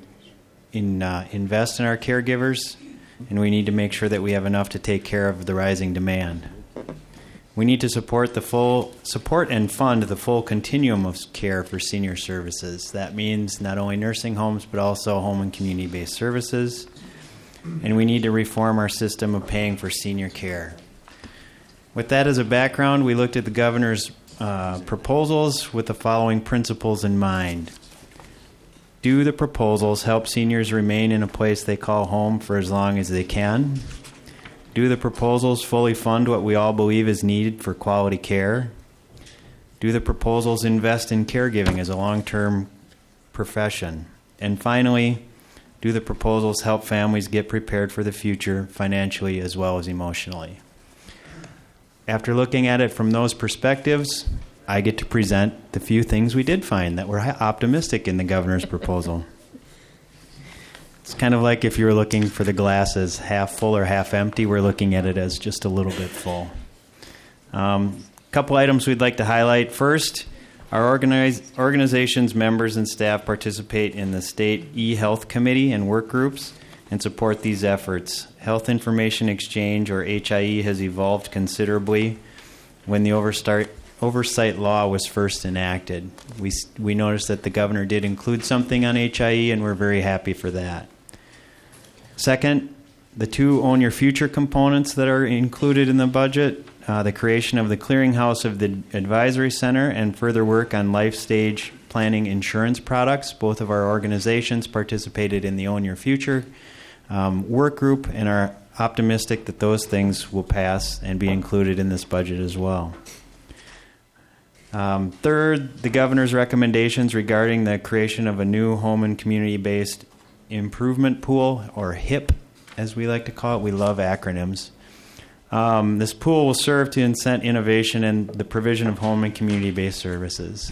invest in our caregivers, and we need to make sure that we have enough to take care of the rising demand. We need to support and fund the full continuum of care for senior services. That means not only nursing homes, but also home and community-based services. And we need to reform our system of paying for senior care. With that as a background, we looked at the governor's proposals with the following principles in mind. Do the proposals help seniors remain in a place they call home for as long as they can? Do the proposals fully fund what we all believe is needed for quality care? Do the proposals invest in caregiving as a long-term profession? And finally, do the proposals help families get prepared for the future financially as well as emotionally? After looking at it from those perspectives, I get to present the few things we did find that were optimistic in the governor's proposal. It's kind of like if you were looking for the glass as half full or half empty, we're looking at it as just a little bit full. Couple items we'd like to highlight. First, our organization's members and staff participate in the state e-health committee and work groups and support these efforts. Health Information Exchange, or HIE, has evolved considerably. When the oversight law was first enacted, we noticed that the governor did include something on HIE, and we're very happy for that. Second, the 2 Own Your Future components that are included in the budget, the creation of the clearinghouse of the advisory center and further work on life stage planning insurance products. Both of our organizations participated in the Own Your Future work group and are optimistic that those things will pass and be included in this budget as well. Third, the governor's recommendations regarding the creation of a new home and community-based improvement pool, or HIP, as we like to call it. We love acronyms. This pool will serve to incent innovation and the provision of home and community-based services.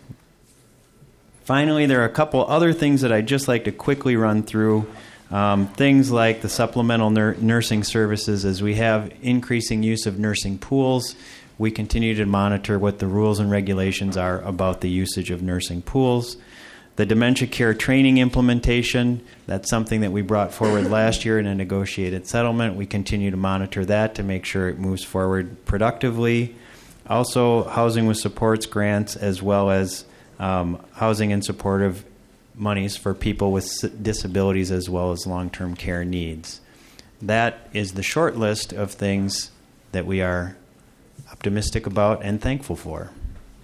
Finally, there are a couple other things that I'd just like to quickly run through. Things like the supplemental nursing services. As we have increasing use of nursing pools, we continue to monitor what the rules and regulations are about the usage of nursing pools. The dementia care training implementation, that's something that we brought forward last year in a negotiated settlement. We continue to monitor that to make sure it moves forward productively. Also, housing with supports grants, as well as housing and supportive monies for people with disabilities as well as long-term care needs. That is the short list of things that we are optimistic about and thankful for.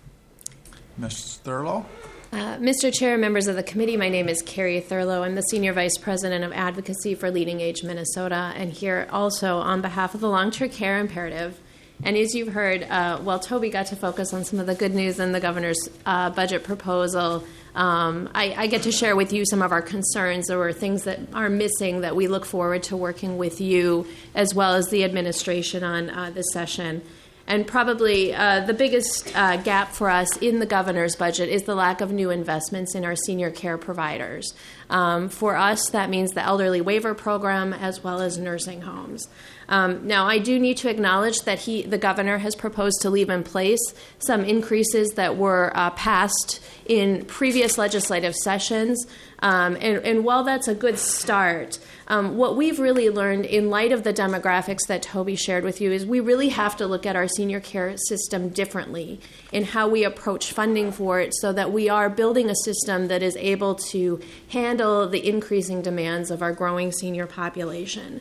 Ms. Thurlow?
Mr. Chair, members of the committee, my name is Carrie Thurlow. I'm the Senior Vice President of Advocacy for Leading Age Minnesota, and here also on behalf of the Long-Term Care Imperative. And as you've heard, while Toby got to focus on some of the good news in the governor's budget proposal, I get to share with you some of our concerns or things that are missing that we look forward to working with you as well as the administration on this session. And probably the biggest gap for us in the governor's budget is the lack of new investments in our senior care providers. For us, that means the elderly waiver program as well as nursing homes. Now, I do need to acknowledge that the governor has proposed to leave in place some increases that were passed in previous legislative sessions. And while that's a good start, what we've really learned in light of the demographics that Toby shared with you is we really have to look at our senior care system differently in how we approach funding for it so that we are building a system that is able to handle the increasing demands of our growing senior population.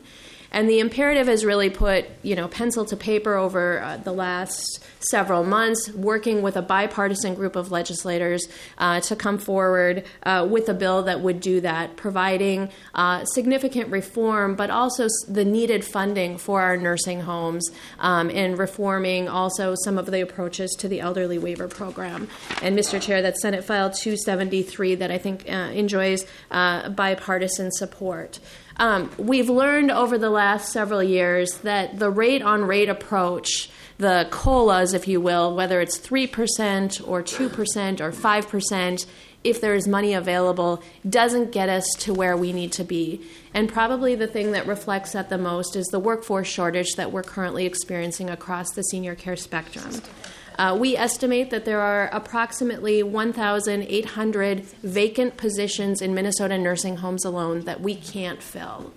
And the imperative has really put, pencil to paper over the last several months, working with a bipartisan group of legislators to come forward with a bill that would do that, providing significant reform, but also the needed funding for our nursing homes, and reforming also some of the approaches to the elderly waiver program. And Mr. Chair, that's Senate File 273 that I think enjoys bipartisan support. We've learned over the last several years that the rate-on-rate approach, the COLAs, if you will, whether it's 3% or 2% or 5%, if there is money available, doesn't get us to where we need to be. And probably the thing that reflects that the most is the workforce shortage that we're currently experiencing across the senior care spectrum. We estimate that there are approximately 1,800 vacant positions in Minnesota nursing homes alone that we can't fill.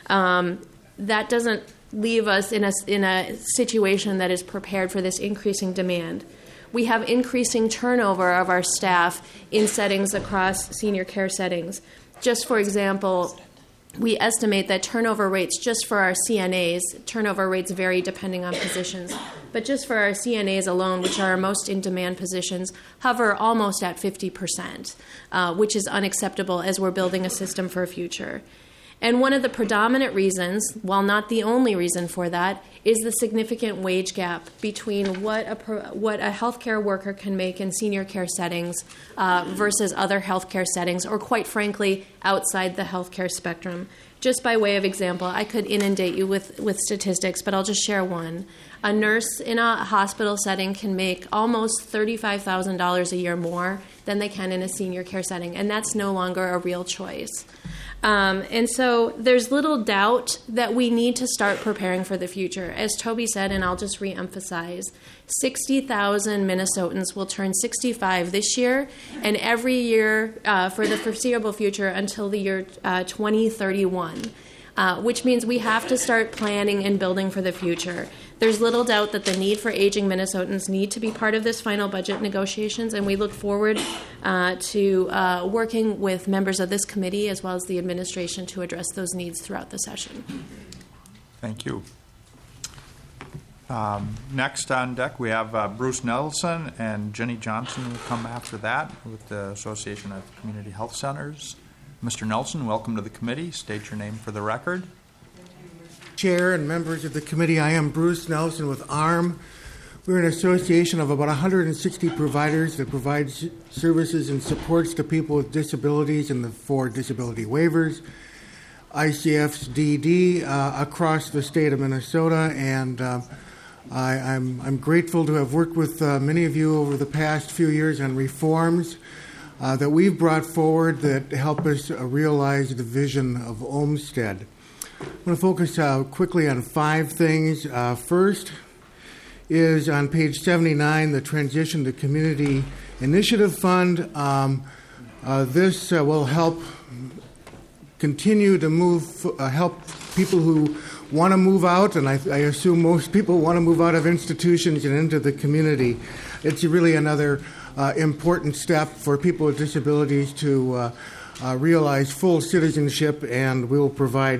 That doesn't leave us in a situation that is prepared for this increasing demand. We have increasing turnover of our staff in settings across senior care settings. Just for example, we estimate that turnover rates just for our CNAs, turnover rates vary depending on positions, but just for our CNAs alone, which are our most in-demand positions, hover almost at 50%, which is unacceptable as we're building a system for a future. And one of the predominant reasons, while not the only reason for that, is the significant wage gap between what a healthcare worker can make in senior care settings versus other healthcare settings, or quite frankly, outside the healthcare spectrum. Just by way of example, I could inundate you with statistics, but I'll just share one. A nurse in a hospital setting can make almost $35,000 a year more than they can in a senior care setting, and that's no longer a real choice. And so there's little doubt that we need to start preparing for the future. As Toby said, and I'll just reemphasize, 60,000 Minnesotans will turn 65 this year, and every year for the foreseeable future until the year 2031, which means we have to start planning and building for the future. There's little doubt that the need for aging Minnesotans need to be part of this final budget negotiations, and we look forward to working with members of this committee as well as the administration to address those needs throughout the session.
Thank you. Next on deck, we have Bruce Nelson, and Jenny Johnson will come after that with the Association of Community Health Centers. Mr. Nelson, welcome to the committee. State your name for the record.
Chair and members of the committee, I am Bruce Nelson with ARM. We're an association of about 160 providers that provide services and supports to people with disabilities and the 4 disability waivers, ICF's DD, across the state of Minnesota, and I'm grateful to have worked with many of you over the past few years on reforms that we've brought forward that help us realize the vision of Olmsted. I'm going to focus quickly on 5 things. First is on page 79, the Transition to Community Initiative Fund. This will help continue to help people who want to move out, and I assume most people want to move out of institutions and into the community. It's really another important step for people with disabilities to realize full citizenship, and we'll provide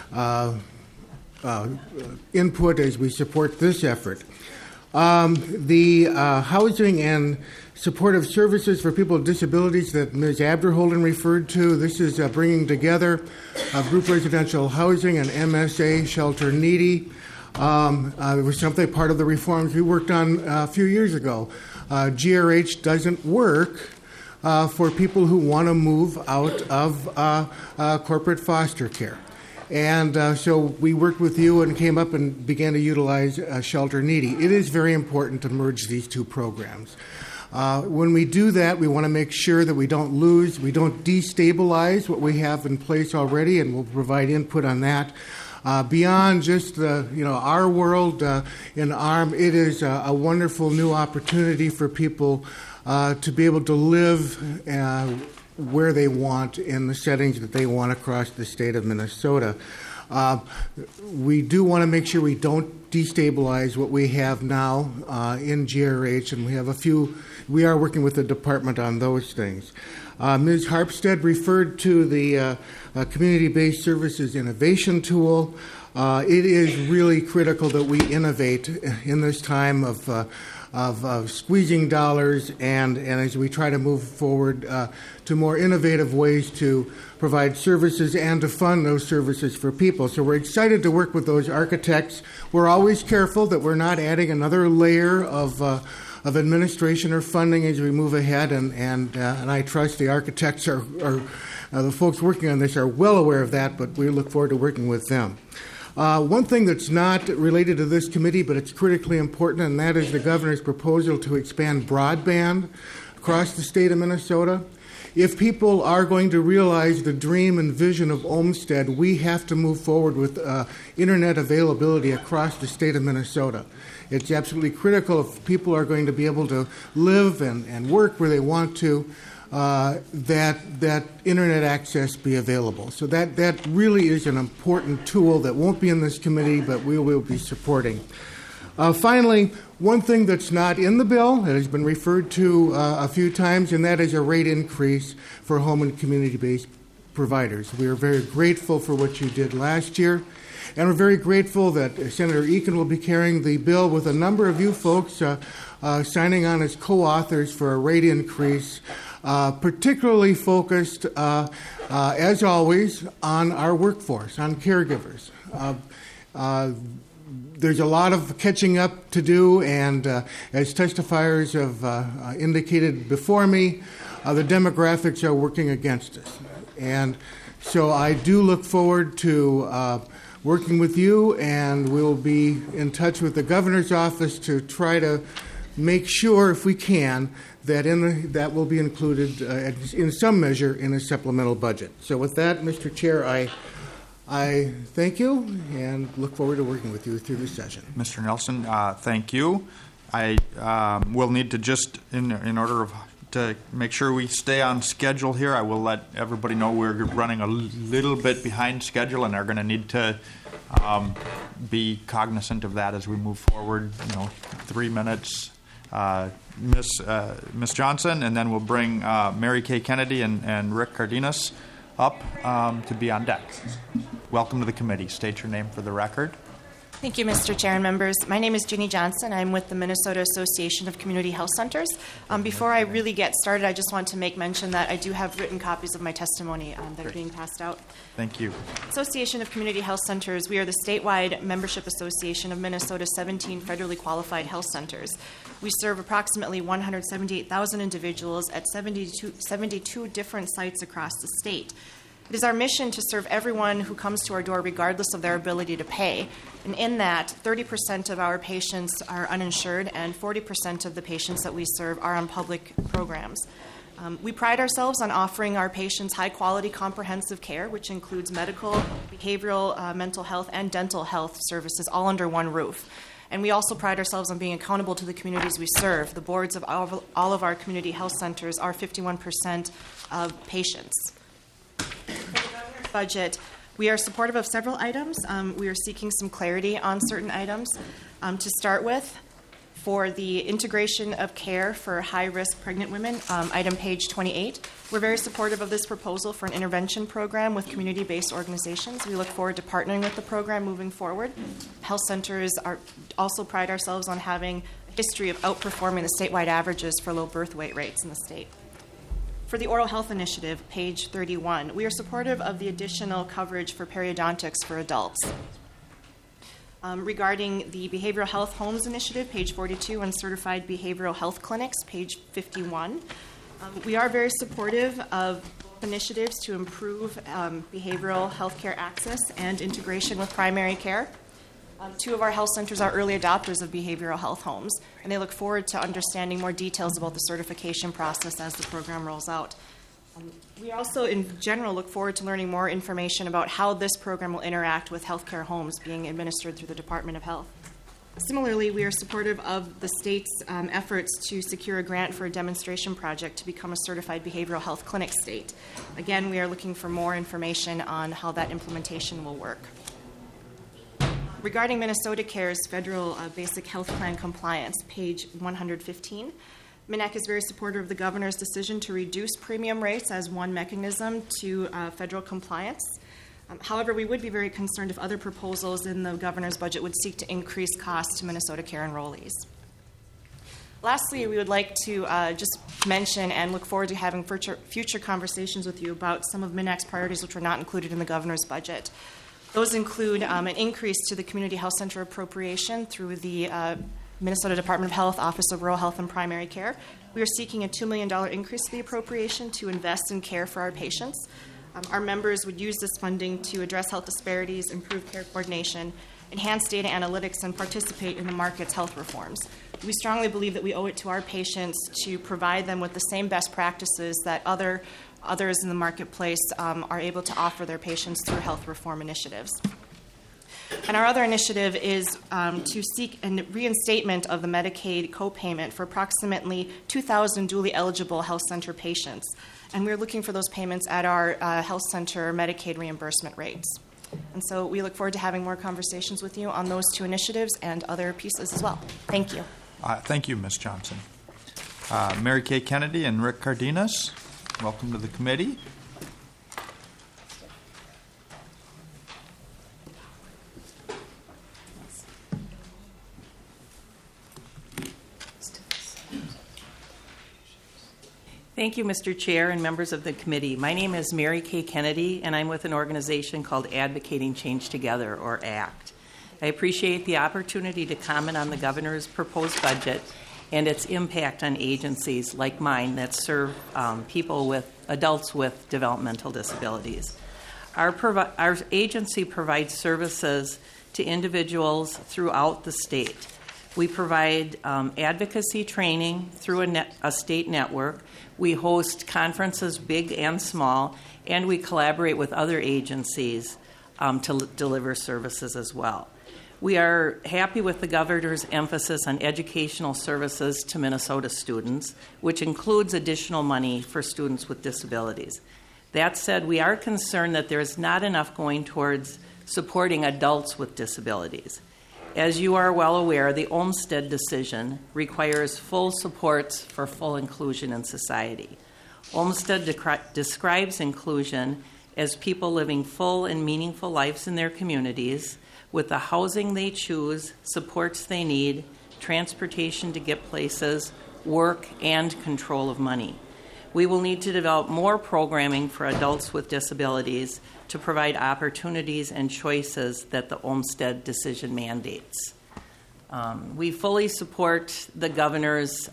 input as we support this effort. The housing and supportive services for people with disabilities that Ms. Abderholden referred to, this is bringing together group residential housing and MSA shelter needy. It was something part of the reforms we worked on a few years ago. GRH doesn't work for people who want to move out of corporate foster care. And so we worked with you and came up and began to utilize Shelter Needy. It is very important to merge these 2 programs. When we do that, we want to make sure that we don't destabilize what we have in place already, and we'll provide input on that. Beyond just our world in ARM, it is a wonderful new opportunity for people to be able to live where they want in the settings that they want across the state of Minnesota. We do want to make sure we don't destabilize what we have now in GRH, and we are working with the department on those things. Ms. Harpstead referred to the Community-Based Services Innovation Tool. It is really critical that we innovate in this time of squeezing dollars and as we try to move forward to more innovative ways to provide services and to fund those services for people. So we're excited to work with those architects. We're always careful that we're not adding another layer of administration or funding as we move ahead, and I trust the architects are the folks working on this are well aware of that, but we look forward to working with them. One thing that's not related to this committee, but it's critically important, and that is the governor's proposal to expand broadband across the state of Minnesota. If people are going to realize the dream and vision of Olmsted, we have to move forward with internet availability across the state of Minnesota. It's absolutely critical if people are going to be able to live and work where they want to, that internet access be available. So that really is an important tool that won't be in this committee, but we will be supporting. Finally, one thing that's not in the bill that has been referred to a few times, and that is a rate increase for home and community-based providers. We are very grateful for what you did last year, and we're very grateful that Senator Eakin will be carrying the bill with a number of you folks signing on as co-authors for a rate increase, particularly focused, as always, on our workforce, on caregivers. There's a lot of catching up to do, and as testifiers have indicated before me, the demographics are working against us. And so I do look forward to working with you, and we'll be in touch with the governor's office to try to make sure, if we can, that that will be included in some measure in a supplemental budget. So with that, Mr. Chair, I thank you and look forward to working with you through this session.
Mr. Nelson, thank you. I will need to just, in order to make sure we stay on schedule here, I will let everybody know we're running a little bit behind schedule and are going to need to be cognizant of that as we move forward. 3 minutes. Miss Johnson, and then we'll bring Mary Kay Kennedy and Rick Cardenas up to be on deck. Welcome to the committee. State your name for the record.
Thank you, Mr. Chair and members. My name is Jeannie Johnson. I'm with the Minnesota Association of Community Health Centers. Before I really get started, I just want to make mention that I do have written copies of my testimony that are being passed out.
Thank you.
Association of Community Health Centers, we are the statewide membership association of Minnesota's 17 federally qualified health centers. We serve approximately 178,000 individuals at 72 different sites across the state. It is our mission to serve everyone who comes to our door regardless of their ability to pay. And in that, 30% of our patients are uninsured and 40% of the patients that we serve are on public programs. We pride ourselves on offering our patients high-quality comprehensive care, which includes medical, behavioral, mental health, and dental health services all under one roof. And we also pride ourselves on being accountable to the communities we serve. The boards of all of our community health centers are 51% of patients. Budget. We are supportive of several items. We are seeking some clarity on certain items. To start with, for the integration of care for high-risk pregnant women, item page 28, we're very supportive of this proposal for an intervention program with community-based organizations. We look forward to partnering with the program moving forward. Health centers also pride ourselves on having a history of outperforming the statewide averages for low birth weight rates in the state. For the Oral Health Initiative, page 31, we are supportive of the additional coverage for periodontics for adults. Regarding the Behavioral Health Homes Initiative, page 42, and Certified Behavioral Health Clinics, page 51, we are very supportive of initiatives to improve behavioral health care access and integration with primary care. Two of our health centers are early adopters of behavioral health homes, and they look forward to understanding more details about the certification process as the program rolls out. We also, in general, look forward to learning more information about how this program will interact with healthcare homes being administered through the Department of Health. Similarly, we are supportive of the state's efforts to secure a grant for a demonstration project to become a certified behavioral health clinic state. Again, we are looking for more information on how that implementation will work. Regarding Minnesota Care's federal basic health plan compliance, page 115, MNEC is very supportive of the governor's decision to reduce premium rates as one mechanism to federal compliance. However, we would be very concerned if other proposals in the governor's budget would seek to increase costs to Minnesota Care enrollees. Lastly, we would like to just mention and look forward to having future conversations with you about some of MNAC's priorities which were not included in the governor's budget. Those include an increase to the Community Health Center appropriation through the Minnesota Department of Health, Office of Rural Health and Primary Care. We are seeking a $2 million increase to the appropriation to invest in care for our patients. Our members would use this funding to address health disparities, improve care coordination, enhance data analytics, and participate in the market's health reforms. We strongly believe that we owe it to our patients to provide them with the same best practices that others in the marketplace are able to offer their patients through health reform initiatives. And our other initiative is to seek a reinstatement of the Medicaid copayment for approximately 2,000 duly eligible health center patients. And we're looking for those payments at our health center Medicaid reimbursement rates. And so we look forward to having more conversations with you on those two initiatives and other pieces as well. Thank you.
Thank you, Ms. Johnson. Mary Kay Kennedy and Rick Cardenas, welcome to the committee.
Thank you, Mr. Chair and members of the committee. My name is Mary Kay Kennedy, and I'm with an organization called Advocating Change Together, or ACT. I appreciate the opportunity to comment on the governor's proposed budget and its impact on agencies like mine that serve adults with developmental disabilities. Our agency provides services to individuals throughout the state. We provide advocacy training through a state network. We host conferences, big and small, and we collaborate with other agencies to deliver services as well. We are happy with the governor's emphasis on educational services to Minnesota students, which includes additional money for students with disabilities. That said, we are concerned that there is not enough going towards supporting adults with disabilities. As you are well aware, the Olmstead decision requires full supports for full inclusion in society. Olmstead describes inclusion as people living full and meaningful lives in their communities with the housing they choose, supports they need, transportation to get places, work, and control of money. We will need to develop more programming for adults with disabilities to provide opportunities and choices that the Olmstead decision mandates. We fully support the governor's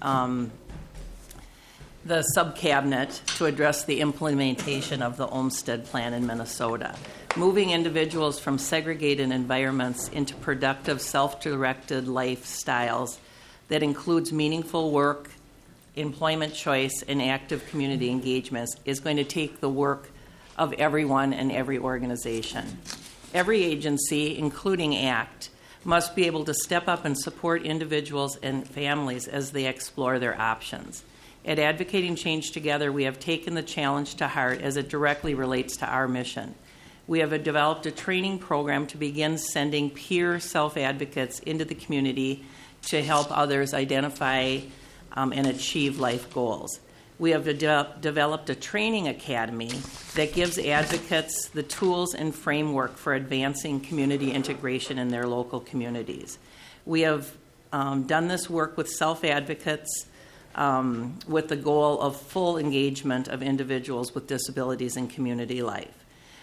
the sub-cabinet to address the implementation of the Olmstead Plan in Minnesota, moving individuals from segregated environments into productive, self-directed lifestyles that includes meaningful work, employment choice, and active community engagements is going to take the work of everyone and every organization. Every agency, including ACT, must be able to step up and support individuals and families as they explore their options. At Advocating Change Together, we have taken the challenge to heart as it directly relates to our mission. We have developed a training program to begin sending peer self-advocates into the community to help others identify and achieve life goals. We have developed a training academy that gives advocates the tools and framework for advancing community integration in their local communities. We have done this work with self-advocates with the goal of full engagement of individuals with disabilities in community life.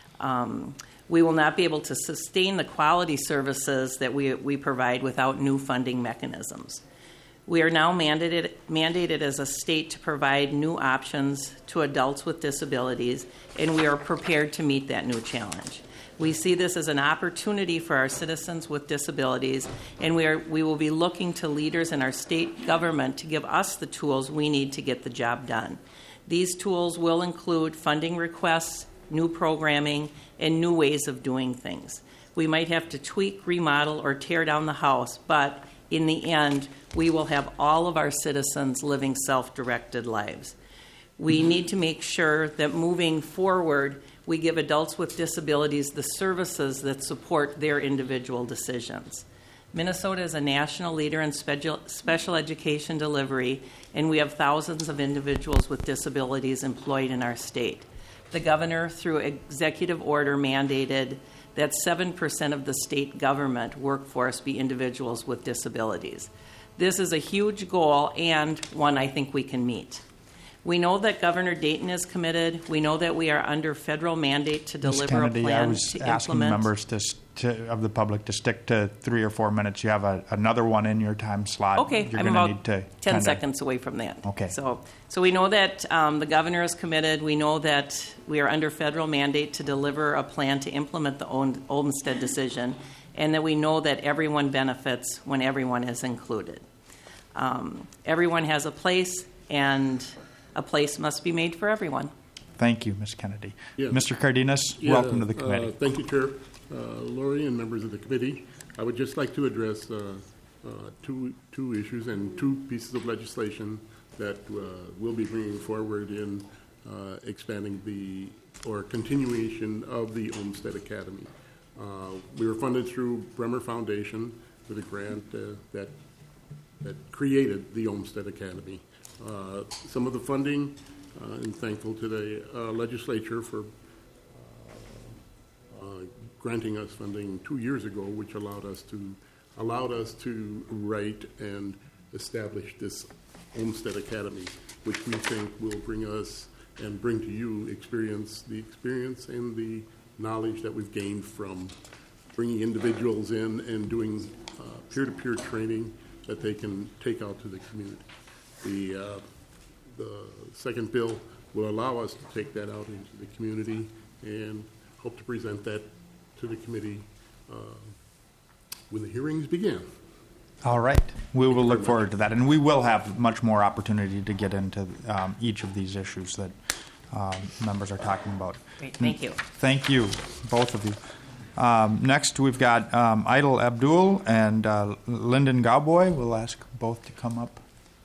We will not be able to sustain the quality services that we provide without new funding mechanisms. We are now mandated as a state to provide new options to adults with disabilities, and we are prepared to meet that new challenge. We see this as an opportunity for our citizens with disabilities, and we will be looking to leaders in our state government to give us the tools we need to get the job done. These tools will include funding requests, new programming, and new ways of doing things. We might have to tweak, remodel, or tear down the house, but in the end, we will have all of our citizens living self-directed lives. We need to make sure that moving forward, we give adults with disabilities the services that support their individual decisions. Minnesota is a national leader in special education delivery, and we have thousands of individuals with disabilities employed in our state. the governor, through executive order, mandated that 7% of the state government workforce be individuals with disabilities. This is a huge goal and one I think we can meet. We know that Governor Dayton is committed. We know that we are under federal mandate to
Ms.
deliver
Kennedy,
a plan
I was
to
asking
implement.
members of the public to stick to 3 or 4 minutes. You have another one in your time slot.
Okay,
You're
I'm
going to
about
need to
10 seconds away from that.
Okay.
So we know that the governor is committed. We know that we are under federal mandate to deliver a plan to implement the Olmstead decision, and that we know that everyone benefits when everyone is included. Everyone has a place, and a place must be made for everyone.
Thank you, Ms. Kennedy.
Yeah.
Mr. Cardenas, welcome to the committee.
Thank you, Chair. Lori and members of the committee, I would just like to address two issues and 2 pieces of legislation that we'll be bringing forward in expanding or continuation of the Olmstead Academy. We were funded through Bremer Foundation with a grant that created the Olmstead Academy. Some of the funding, and thankful to the legislature for granting us funding 2 years ago, which allowed us to write and establish this Olmstead Academy, which we think will bring us and bring to you the experience and the knowledge that we've gained from bringing individuals in and doing peer-to-peer training that they can take out to the community. The second bill will allow us to take that out into the community and hope to present that to the committee when the hearings begin.
All right. We will look forward to that. And we will have much more opportunity to get into each of these issues that members are talking about.
Great. Thank you.
Thank you, both of you. Next, we've got Idle Abdul and Lyndon Gowboy. We'll ask both to come up.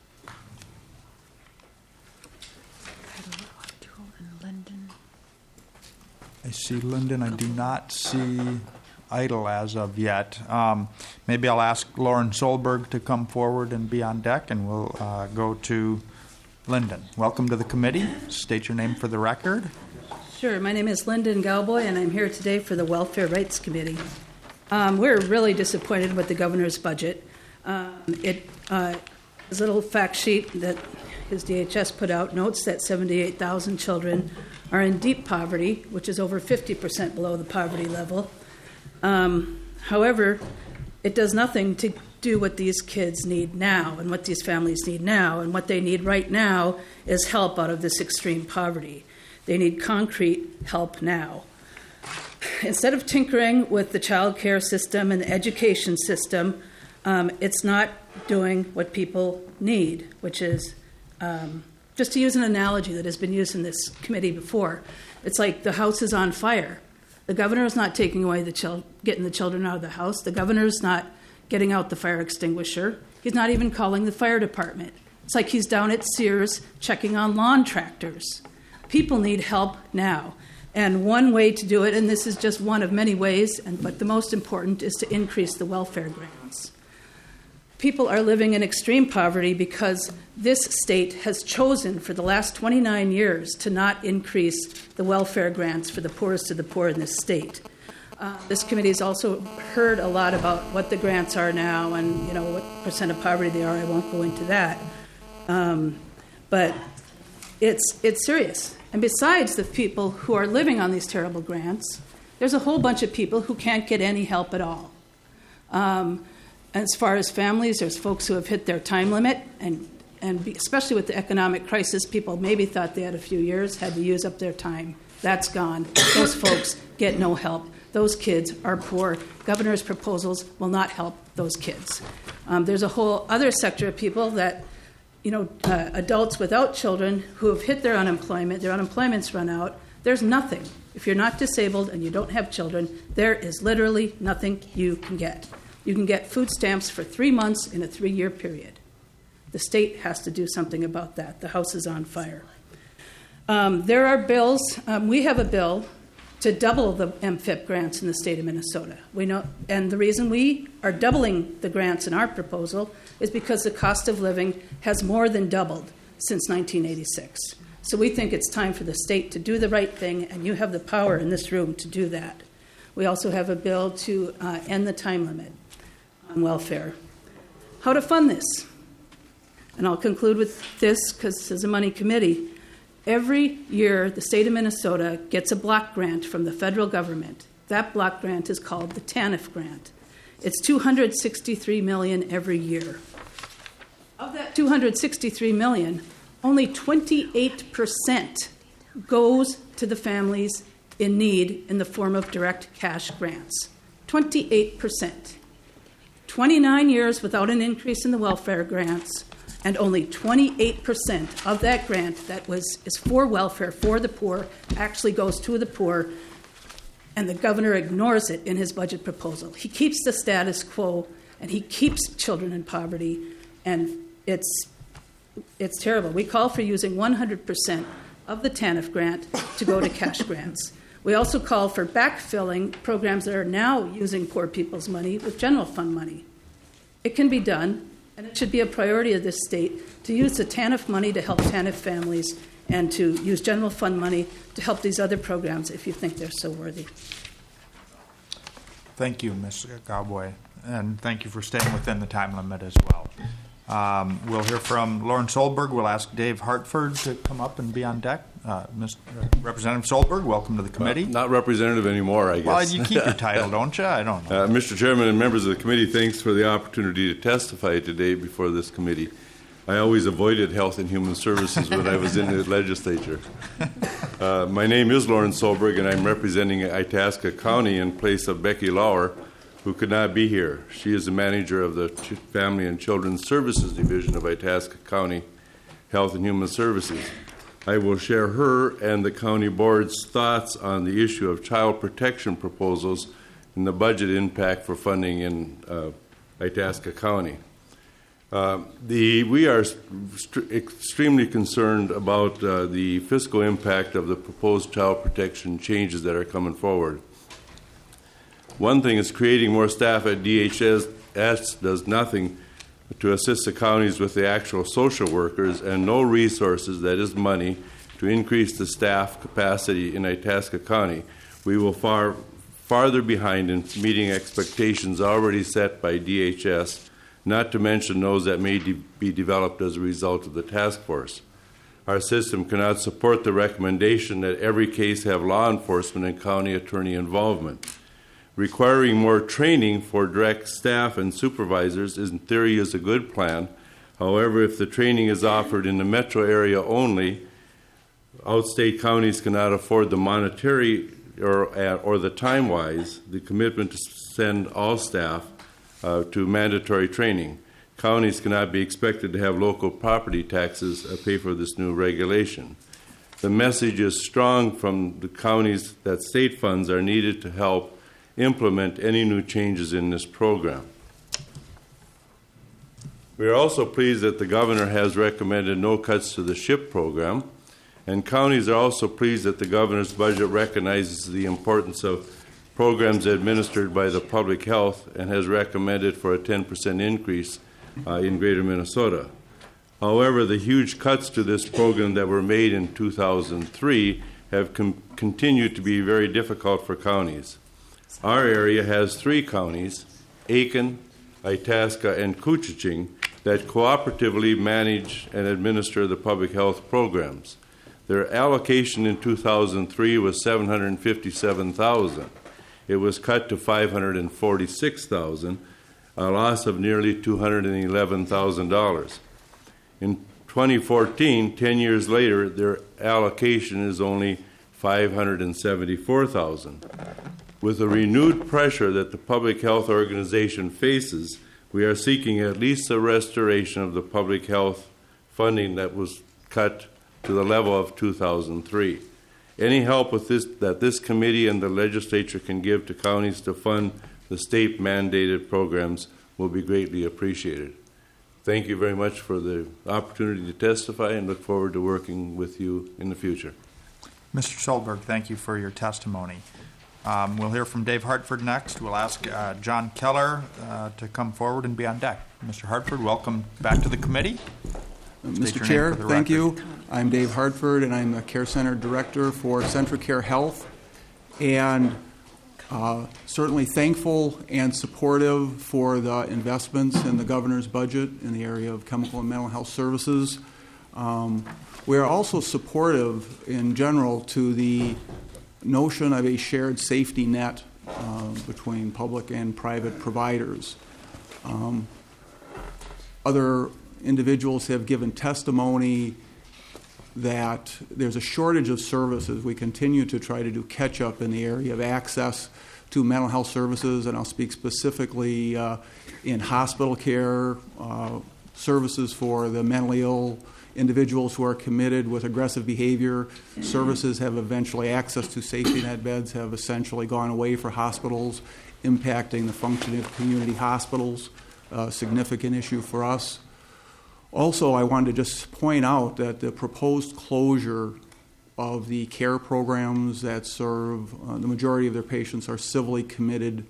I see Lyndon. I do not see Idle as of yet. Maybe I'll ask Lauren Solberg to come forward and be on deck, and we'll go to Lyndon. Welcome to the committee. State your name for the record.
Sure. My name is Lyndon Gowboy, and I'm here today for the Welfare Rights Committee. We're really disappointed with the governor's budget. His little fact sheet that his DHS put out notes that 78,000 children are in deep poverty, which is over 50% below the poverty level. However, it does nothing to do what these kids need now and what these families need now. And what they need right now is help out of this extreme poverty. They need concrete help now. Instead of tinkering with the child care system and the education system, it's not doing what people need, which is, just to use an analogy that has been used in this committee before, it's like the house is on fire. The governor is not taking away getting the children out of the house. The governor is not getting out the fire extinguisher. He's not even calling the fire department. It's like he's down at Sears checking on lawn tractors. People need help now. And one way to do it, and this is just one of many ways, but the most important is to increase the welfare grants. People are living in extreme poverty because this state has chosen for the last 29 years to not increase the welfare grants for the poorest of the poor in this state. This committee has also heard a lot about what the grants are now and what percent of poverty they are. I won't go into that. But it's serious. And besides the people who are living on these terrible grants, there's a whole bunch of people who can't get any help at all. As far as families, there's folks who have hit their time limit, and especially with the economic crisis, people maybe thought they had a few years, had to use up their time. That's gone. Those folks get no help. Those kids are poor. Governor's proposals will not help those kids. There's a whole other sector of people that, adults without children who have hit their unemployment's run out. There's nothing. If you're not disabled and you don't have children, there is literally nothing you can get. You can get food stamps for 3 months in a 3-year period. The state has to do something about that. The house is on fire. There are bills. We have a bill to double the MFIP grants in the state of Minnesota. We know, and the reason we are doubling the grants in our proposal is because the cost of living has more than doubled since 1986. So we think it's time for the state to do the right thing, and you have the power in this room to do that. We also have a bill to end the time limit on welfare. How to fund this? And I'll conclude with this because this is a money committee. Every year, the state of Minnesota gets a block grant from the federal government. That block grant is called the TANF grant. It's $263 million every year. Of that $263 million, only 28% goes to the families in need in the form of direct cash grants. 28%. 29 years without an increase in the welfare grants, and only 28% of that grant that is for welfare, for the poor, actually goes to the poor, and the governor ignores it in his budget proposal. He keeps the status quo, and he keeps children in poverty, and it's terrible. We call for using 100% of the TANF grant to go to cash grants. We also call for backfilling programs that are now using poor people's money with general fund money. It can be done, and it should be a priority of this state to use the TANF money to help TANF families and to use general fund money to help these other programs if you think they're so worthy.
Thank you, Ms. Gawboy, and thank you for staying within the time limit as well. We'll hear from Lauren Solberg. We'll ask Dave Hartford to come up and be on deck. Representative Solberg, welcome to the committee.
Not representative anymore, I guess.
Well, you keep your title, don't you? I don't know.
Mr. Chairman and members of the committee, thanks for the opportunity to testify today before this committee. I always avoided Health and Human Services when I was in the legislature. My name is Lauren Solberg, and I'm representing Itasca County in place of Becky Lauer, who could not be here. She is the manager of the Family and Children's Services Division of Itasca County Health and Human Services. I will share her and the county board's thoughts on the issue of child protection proposals and the budget impact for funding in Itasca County. We are extremely concerned about the fiscal impact of the proposed child protection changes that are coming forward. One thing is creating more staff at DHS does nothing to assist the counties with the actual social workers and no resources, that is money, to increase the staff capacity in Itasca County. We will farther behind in meeting expectations already set by DHS, not to mention those that may be developed as a result of the task force. Our system cannot support the recommendation that every case have law enforcement and county attorney involvement. Requiring more training for direct staff and supervisors in theory is a good plan. However, if the training is offered in the metro area only, outstate counties cannot afford the monetary or the time-wise, the commitment to send all staff to mandatory training. Counties cannot be expected to have local property taxes pay for this new regulation. The message is strong from the counties that state funds are needed to help implement any new changes in this program. We are also pleased that the governor has recommended no cuts to the SHIP program, and counties are also pleased that the governor's budget recognizes the importance of programs administered by the public health and has recommended for a 10% increase in Greater Minnesota. However, the huge cuts to this program that were made in 2003 have continued to be very difficult for counties. Our area has 3 counties, Aiken, Itasca, and Couchiching, that cooperatively manage and administer the public health programs. Their allocation in 2003 was $757,000. It was cut to $546,000, a loss of nearly $211,000. In 2014, 10 years later, their allocation is only $574,000. With the renewed pressure that the public health organization faces, we are seeking at least a restoration of the public health funding that was cut to the level of 2003. Any help with this that this committee and the legislature can give to counties to fund the state-mandated programs will be greatly appreciated. Thank you very much for the opportunity to testify and look forward to working with you in the future.
Mr. Solberg, thank you for your testimony. We'll hear from Dave Hartford next. We'll ask John Keller to come forward and be on deck. Mr. Hartford, welcome back to the committee.
Mr. Chair, thank you. I'm Dave Hartford, and I'm the Care Center Director for CentraCare Health. And certainly thankful and supportive for the investments in the governor's budget in the area of chemical and mental health services. We are also supportive in general to the notion of a shared safety net between public and private providers. Other individuals have given testimony that there's a shortage of services. We continue to try to do catch up in the area of access to mental health services, and I'll speak specifically in hospital care, services for the mentally ill individuals who are committed with aggressive behavior. Services have eventually, access to safety net beds have essentially gone away for hospitals, impacting the functioning of community hospitals, a significant issue for us. Also, I wanted to just point out that the proposed closure of the care programs that serve the majority of their patients are civilly committed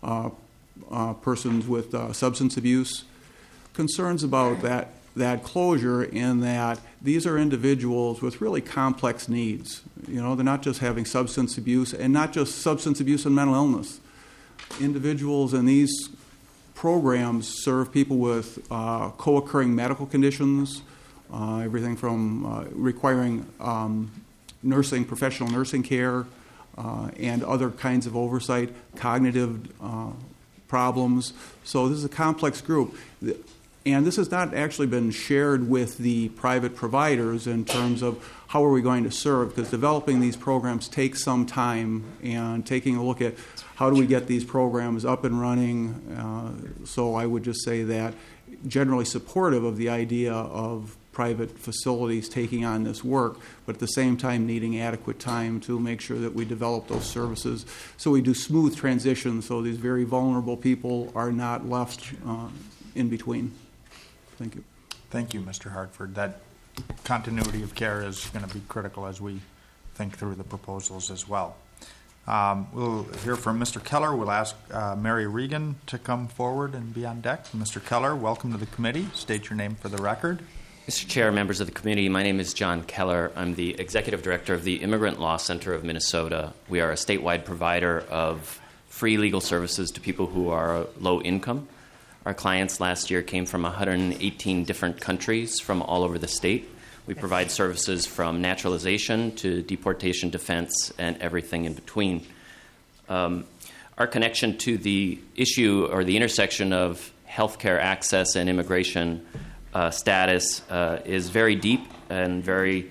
persons with substance abuse. Concerns about that closure in that these are individuals with really complex needs. You know, they're not just having substance abuse, and not just substance abuse and mental illness. Individuals in these programs serve people with co-occurring medical conditions, everything from requiring professional nursing care, and other kinds of oversight, cognitive problems. So this is a complex group. And this has not actually been shared with the private providers in terms of how are we going to serve, because developing these programs takes some time, and taking a look at how do we get these programs up and running. So I would just say that generally supportive of the idea of private facilities taking on this work, but at the same time needing adequate time to make sure that we develop those services so we do smooth transitions so these very vulnerable people are not left in between. Thank you.
Thank you, Mr. Hartford. That continuity of care is going to be critical as we think through the proposals as well. We'll hear from Mr. Keller. We'll ask Mary Regan to come forward and be on deck. Mr. Keller, welcome to the committee. State your name for the record.
Mr. Chair, members of the committee, my name is John Keller. I'm the Executive Director of the Immigrant Law Center of Minnesota. We are a statewide provider of free legal services to people who are low income. Our clients last year came from 118 different countries from all over the state. We provide services from naturalization to deportation defense and everything in between. Our connection to the issue or the intersection of healthcare access and immigration status is very deep and very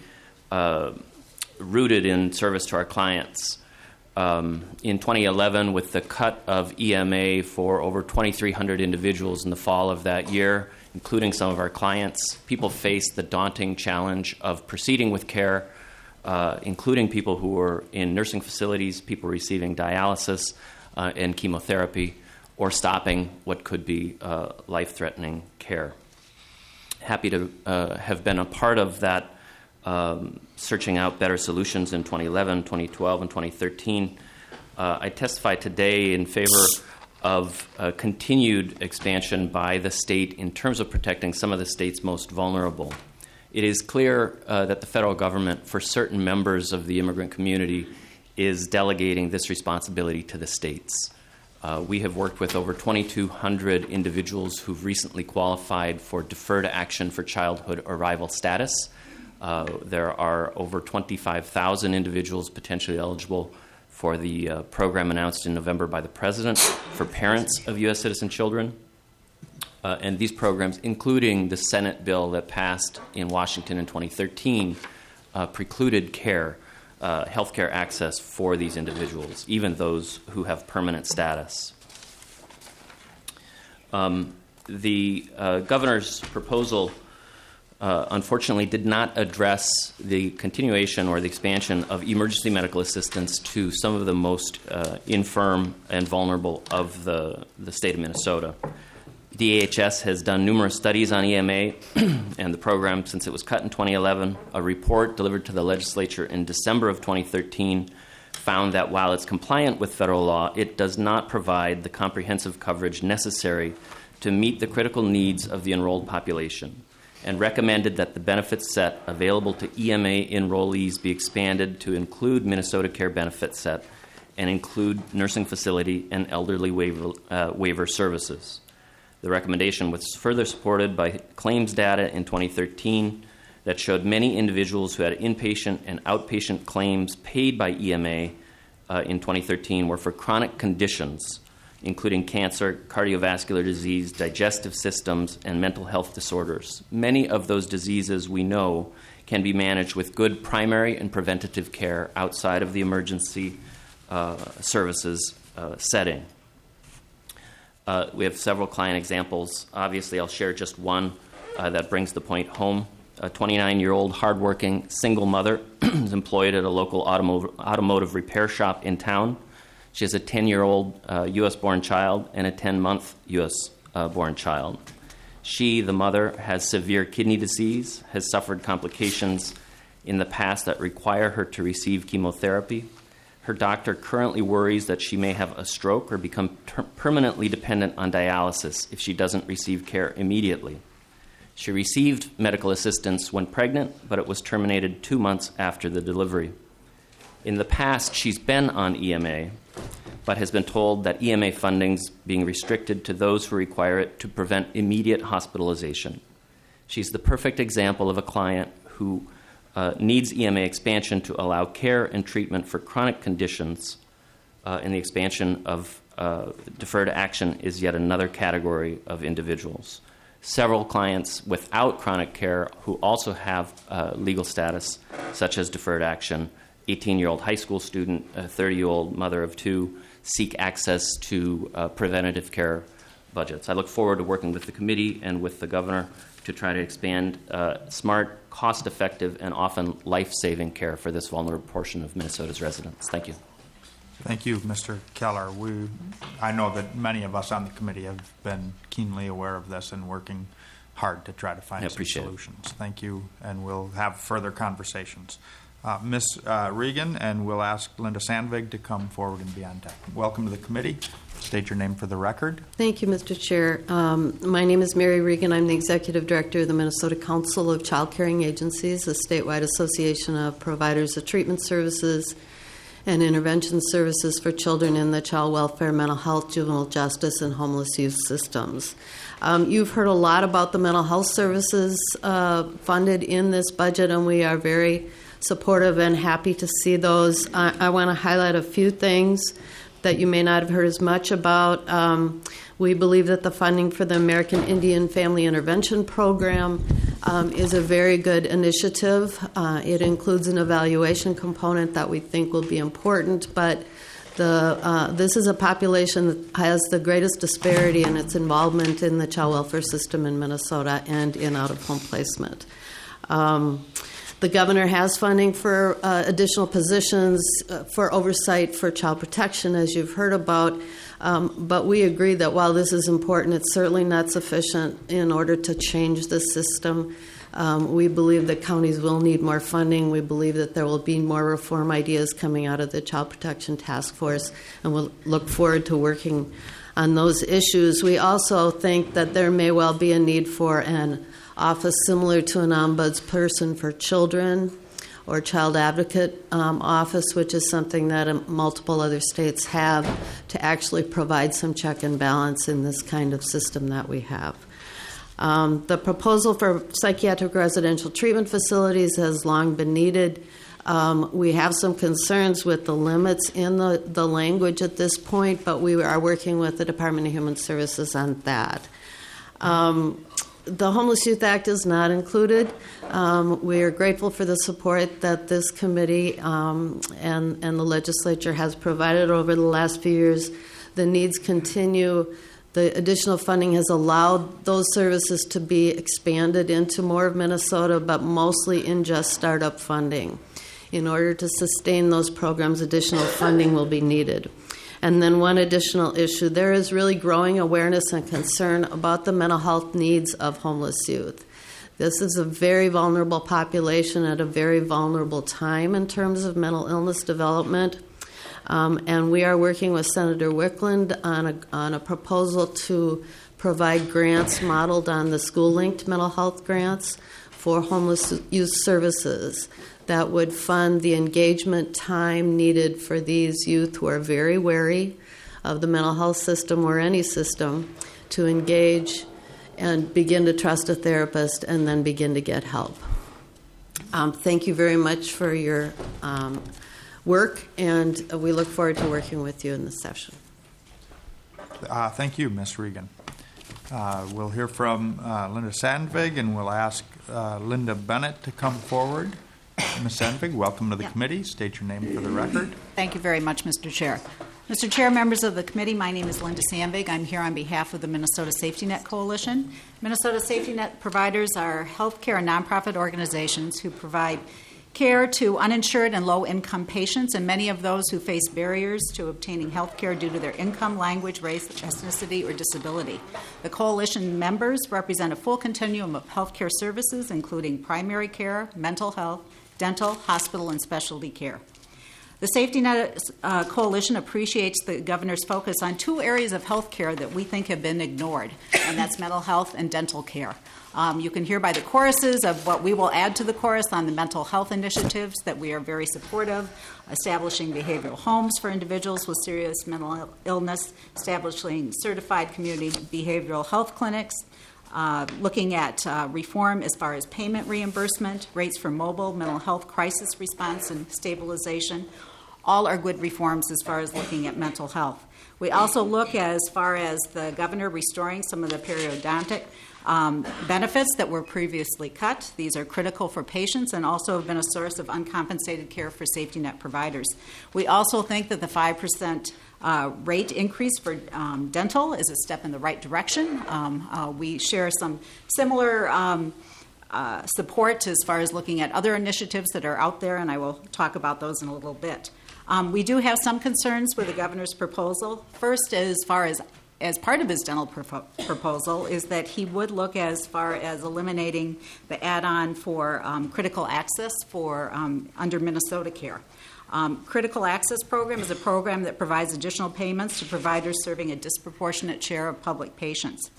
rooted in service to our clients. In 2011, with the cut of EMA for over 2,300 individuals in the fall of that year, including some of our clients, people faced the daunting challenge of proceeding with care, including people who were in nursing facilities, people receiving dialysis and chemotherapy, or stopping what could be life-threatening care. Happy to have been a part of that searching out better solutions in 2011, 2012, and 2013. I testify today in favor of continued expansion by the state in terms of protecting some of the state's most vulnerable. It is clear that the federal government, for certain members of the immigrant community, is delegating this responsibility to the states. We have worked with over 2,200 individuals who've recently qualified for deferred action for childhood arrival status. There are over 25,000 individuals potentially eligible for the program announced in November by the President for parents of U.S. citizen children. And these programs, including the Senate bill that passed in Washington in 2013, precluded health care access for these individuals, even those who have permanent status. The governor's proposal unfortunately did not address the continuation or the expansion of emergency medical assistance to some of the most infirm and vulnerable of the state of Minnesota. DAHS has done numerous studies on EMA and the program since it was cut in 2011. A report delivered to the legislature in December of 2013 found that while it's compliant with federal law, it does not provide the comprehensive coverage necessary to meet the critical needs of the enrolled population. and recommended that the benefit set available to EMA enrollees be expanded to include Minnesota Care benefit set and include nursing facility and elderly waiver services. The recommendation was further supported by claims data in 2013 that showed many individuals who had inpatient and outpatient claims paid by EMA in 2013 were for chronic conditions, including cancer, cardiovascular disease, digestive systems, and mental health disorders. Many of those diseases we know can be managed with good primary and preventative care outside of the emergency services setting. We have several client examples. Obviously, I'll share just one that brings the point home. A 29-year-old hardworking single mother is employed at a local automotive repair shop in town. She has a 10-year-old U.S.-born child and a 10-month U.S.-born child. She, the mother, has severe kidney disease, has suffered complications in the past that require her to receive chemotherapy. Her doctor currently worries that she may have a stroke or become permanently dependent on dialysis if she doesn't receive care immediately. She received medical assistance when pregnant, but it was terminated 2 months after the delivery. In the past, she's been on EMA, but has been told that EMA funding is being restricted to those who require it to prevent immediate hospitalization. She's the perfect example of a client who needs EMA expansion to allow care and treatment for chronic conditions, and the expansion of deferred action is yet another category of individuals. Several clients without chronic care who also have legal status, such as deferred action, 18-year-old high school student, a 30-year-old mother of two, seek access to preventative care budgets. I look forward to working with the committee and with the governor to try to expand smart, cost-effective, and often life-saving care for this vulnerable portion of Minnesota's residents. Thank you.
Thank you, Mr. Keller. I know that many of us on the committee have been keenly aware of this and working hard to try to find some solutions. Thank you, and we'll have further conversations. Ms. Regan, and we'll ask Linda Sandvig to come forward and be on deck. Welcome to the committee. State your name for the record.
Thank you, Mr. Chair. My name is Mary Regan. I'm the Executive Director of the Minnesota Council of Child Caring Agencies, a statewide association of providers of treatment services and intervention services for children in the child welfare, mental health, juvenile justice, and homeless youth systems. You've heard a lot about the mental health services funded in this budget, and we are very supportive and happy to see those. I want to highlight a few things that you may not have heard as much about. We believe that the funding for the American Indian Family Intervention Program is a very good initiative. It includes an evaluation component that we think will be important, but this is a population that has the greatest disparity in its involvement in the child welfare system in Minnesota and in out-of-home placement. The governor has funding for additional positions for oversight for child protection, as you've heard about, but we agree that while this is important, it's certainly not sufficient in order to change the system. We believe that counties will need more funding. We believe that there will be more reform ideas coming out of the Child Protection Task Force, and we'll look forward to working on those issues. We also think that there may well be a need for an office similar to an ombudsperson for children or child advocate office, which is something that multiple other states have, to actually provide some check and balance in this kind of system that we have. The proposal for psychiatric residential treatment facilities has long been needed. We have some concerns with the limits in the language at this point, but we are working with the Department of Human Services on that. The Homeless Youth Act is not included. We are grateful for the support that this committee and the legislature has provided over the last few years. The needs continue. The additional funding has allowed those services to be expanded into more of Minnesota, but mostly in just startup funding. In order to sustain those programs, additional funding will be needed. And then one additional issue, there is really growing awareness and concern about the mental health needs of homeless youth. This is a very vulnerable population at a very vulnerable time in terms of mental illness development. And we are working with Senator Wickland on a proposal to provide grants modeled on the school-linked mental health grants for homeless youth services that would fund the engagement time needed for these youth who are very wary of the mental health system or any system to engage and begin to trust a therapist and then begin to get help. Thank you very much for your work, and we look forward to working with you in this session.
Thank you, Ms. Regan. We'll hear from Linda Sandvig, and we'll ask Linda Bennett to come forward. Ms. Sandvig, welcome to the committee. State your name for the record.
Thank you very much, Mr. Chair. Mr. Chair, members of the committee, my name is Linda Sandvig. I'm here on behalf of the Minnesota Safety Net Coalition. Minnesota Safety Net providers are healthcare and nonprofit organizations who provide care to uninsured and low-income patients, and many of those who face barriers to obtaining health care due to their income, language, race, ethnicity, or disability. The coalition members represent a full continuum of healthcare services, including primary care, mental health, dental, hospital, and specialty care. The Safety Net Coalition appreciates the governor's focus on two areas of health care that we think have been ignored, and that's mental health and dental care. You can hear by the choruses of what we will add to the chorus on the mental health initiatives that we are very supportive, establishing behavioral homes for individuals with serious mental illness, establishing certified community behavioral health clinics, looking at reform as far as payment reimbursement, rates for mobile mental health crisis response and stabilization. All are good reforms as far as looking at mental health. We also look as far as the governor restoring some of the periodontic benefits that were previously cut. These are critical for patients and also have been a source of uncompensated care for safety net providers. We also think that the 5% rate increase for dental is a step in the right direction. We share some similar support as far as looking at other initiatives that are out there, and I will talk about those in a little bit. We do have some concerns with the governor's proposal. First, as part of his dental proposal, is that he would look as far as eliminating the add-on for critical access for under Minnesota Care. Critical Access Program is a program that provides additional payments to providers serving a disproportionate share of public patients.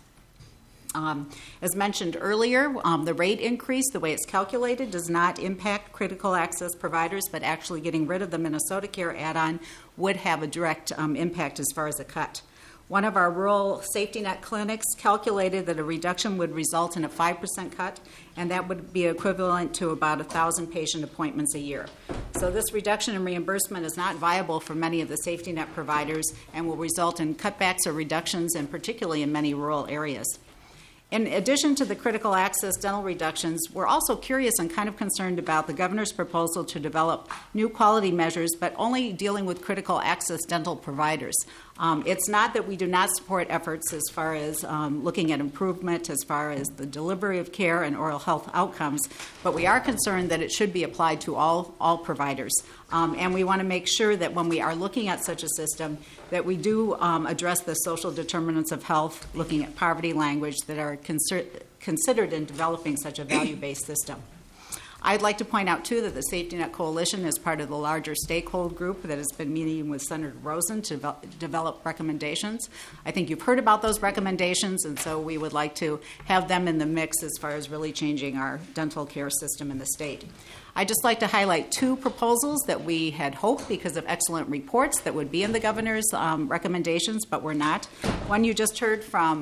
As mentioned earlier, the rate increase, the way it's calculated, does not impact critical access providers, but actually getting rid of the Minnesota Care add-on would have a direct impact as far as a cut. One of our rural safety net clinics calculated that a reduction would result in a 5% cut, and that would be equivalent to about 1,000 patient appointments a year. So this reduction in reimbursement is not viable for many of the safety net providers and will result in cutbacks or reductions, and particularly in many rural areas. In addition to the critical access dental reductions, we're also curious and kind of concerned about the governor's proposal to develop new quality measures, but only dealing with critical access dental providers. It's not that we do not support efforts as far as looking at improvement as far as the delivery of care and oral health outcomes, but we are concerned that it should be applied to all providers. And we want to make sure that when we are looking at such a system, that we do address the social determinants of health, looking at poverty language that are considered in developing such a value-based system. I'd like to point out, too, that the Safety Net Coalition is part of the larger stakeholder group that has been meeting with Senator Rosen to develop recommendations. I think you've heard about those recommendations, and so we would like to have them in the mix as far as really changing our dental care system in the state. I'd just like to highlight two proposals that we had hoped, because of excellent reports, that would be in the governor's recommendations, but were not. One you just heard from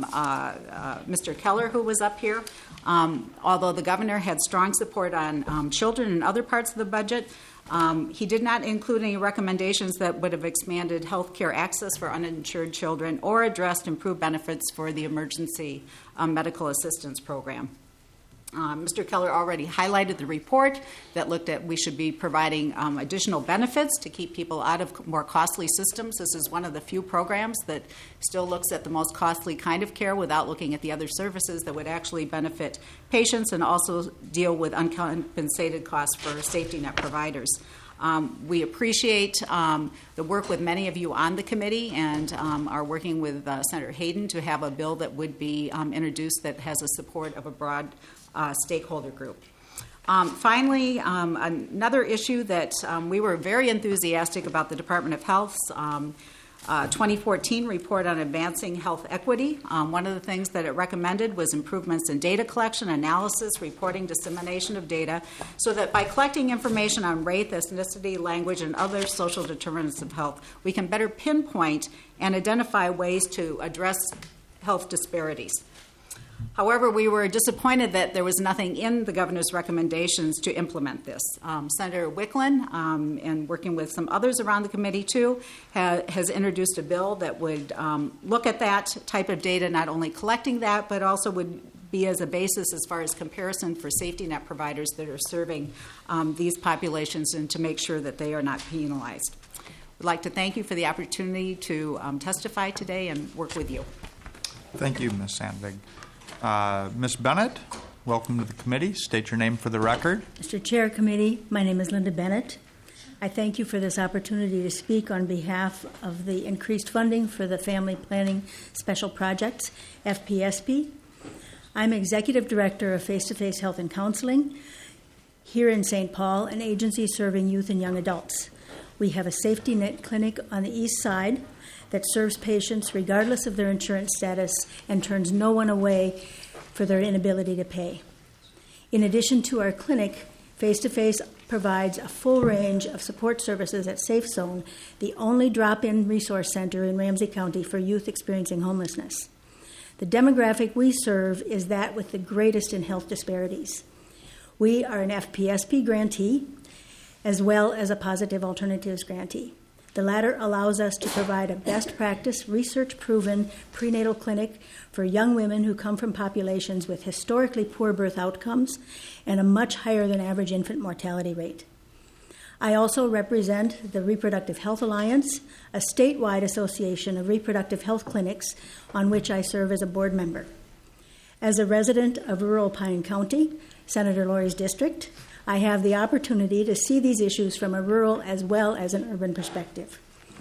Mr. Keller, who was up here. Although the governor had strong support on children and other parts of the budget, he did not include any recommendations that would have expanded health care access for uninsured children or addressed improved benefits for the emergency medical assistance program. Mr. Keller already highlighted the report that looked at we should be providing additional benefits to keep people out of more costly systems. This is one of the few programs that still looks at the most costly kind of care without looking at the other services that would actually benefit patients and also deal with uncompensated costs for safety net providers. We appreciate the work with many of you on the committee and are working with Senator Hayden to have a bill that would be introduced that has the support of a broad stakeholder group. Finally, another issue that we were very enthusiastic about the Department of Health's 2014 report on advancing health equity. One of the things that it recommended was improvements in data collection, analysis, reporting, dissemination of data, so that by collecting information on race, ethnicity, language, and other social determinants of health, we can better pinpoint and identify ways to address health disparities. However, we were disappointed that there was nothing in the governor's recommendations to implement this. Senator Wicklund, and working with some others around the committee too, has introduced a bill that would look at that type of data, not only collecting that, but also would be as a basis as far as comparison for safety net providers that are serving these populations and to make sure that they are not penalized. We'd like to thank you for the opportunity to testify today and work with you.
Thank you, Ms. Sandvig. Ms. Bennett, welcome to the committee. State your name for the record.
Mr. Chair, Committee, my name is Linda Bennett. I thank you for this opportunity to speak on behalf of the increased funding for the Family Planning Special Projects, FPSP. I'm Executive Director of Face-to-Face Health and Counseling here in St. Paul, an agency serving youth and young adults. We have a safety net clinic on the east side that serves patients regardless of their insurance status and turns no one away for their inability to pay. In addition to our clinic, Face-to-Face provides a full range of support services at Safe Zone, the only drop-in resource center in Ramsey County for youth experiencing homelessness. The demographic we serve is that with the greatest in health disparities. We are an FPSP grantee as well as a Positive Alternatives grantee. The latter allows us to provide a best practice, research-proven prenatal clinic for young women who come from populations with historically poor birth outcomes and a much higher than average infant mortality rate. I also represent the Reproductive Health Alliance, a statewide association of reproductive health clinics on which I serve as a board member. As a resident of rural Pine County, Senator Lori's district, I have the opportunity to see these issues from a rural as well as an urban perspective.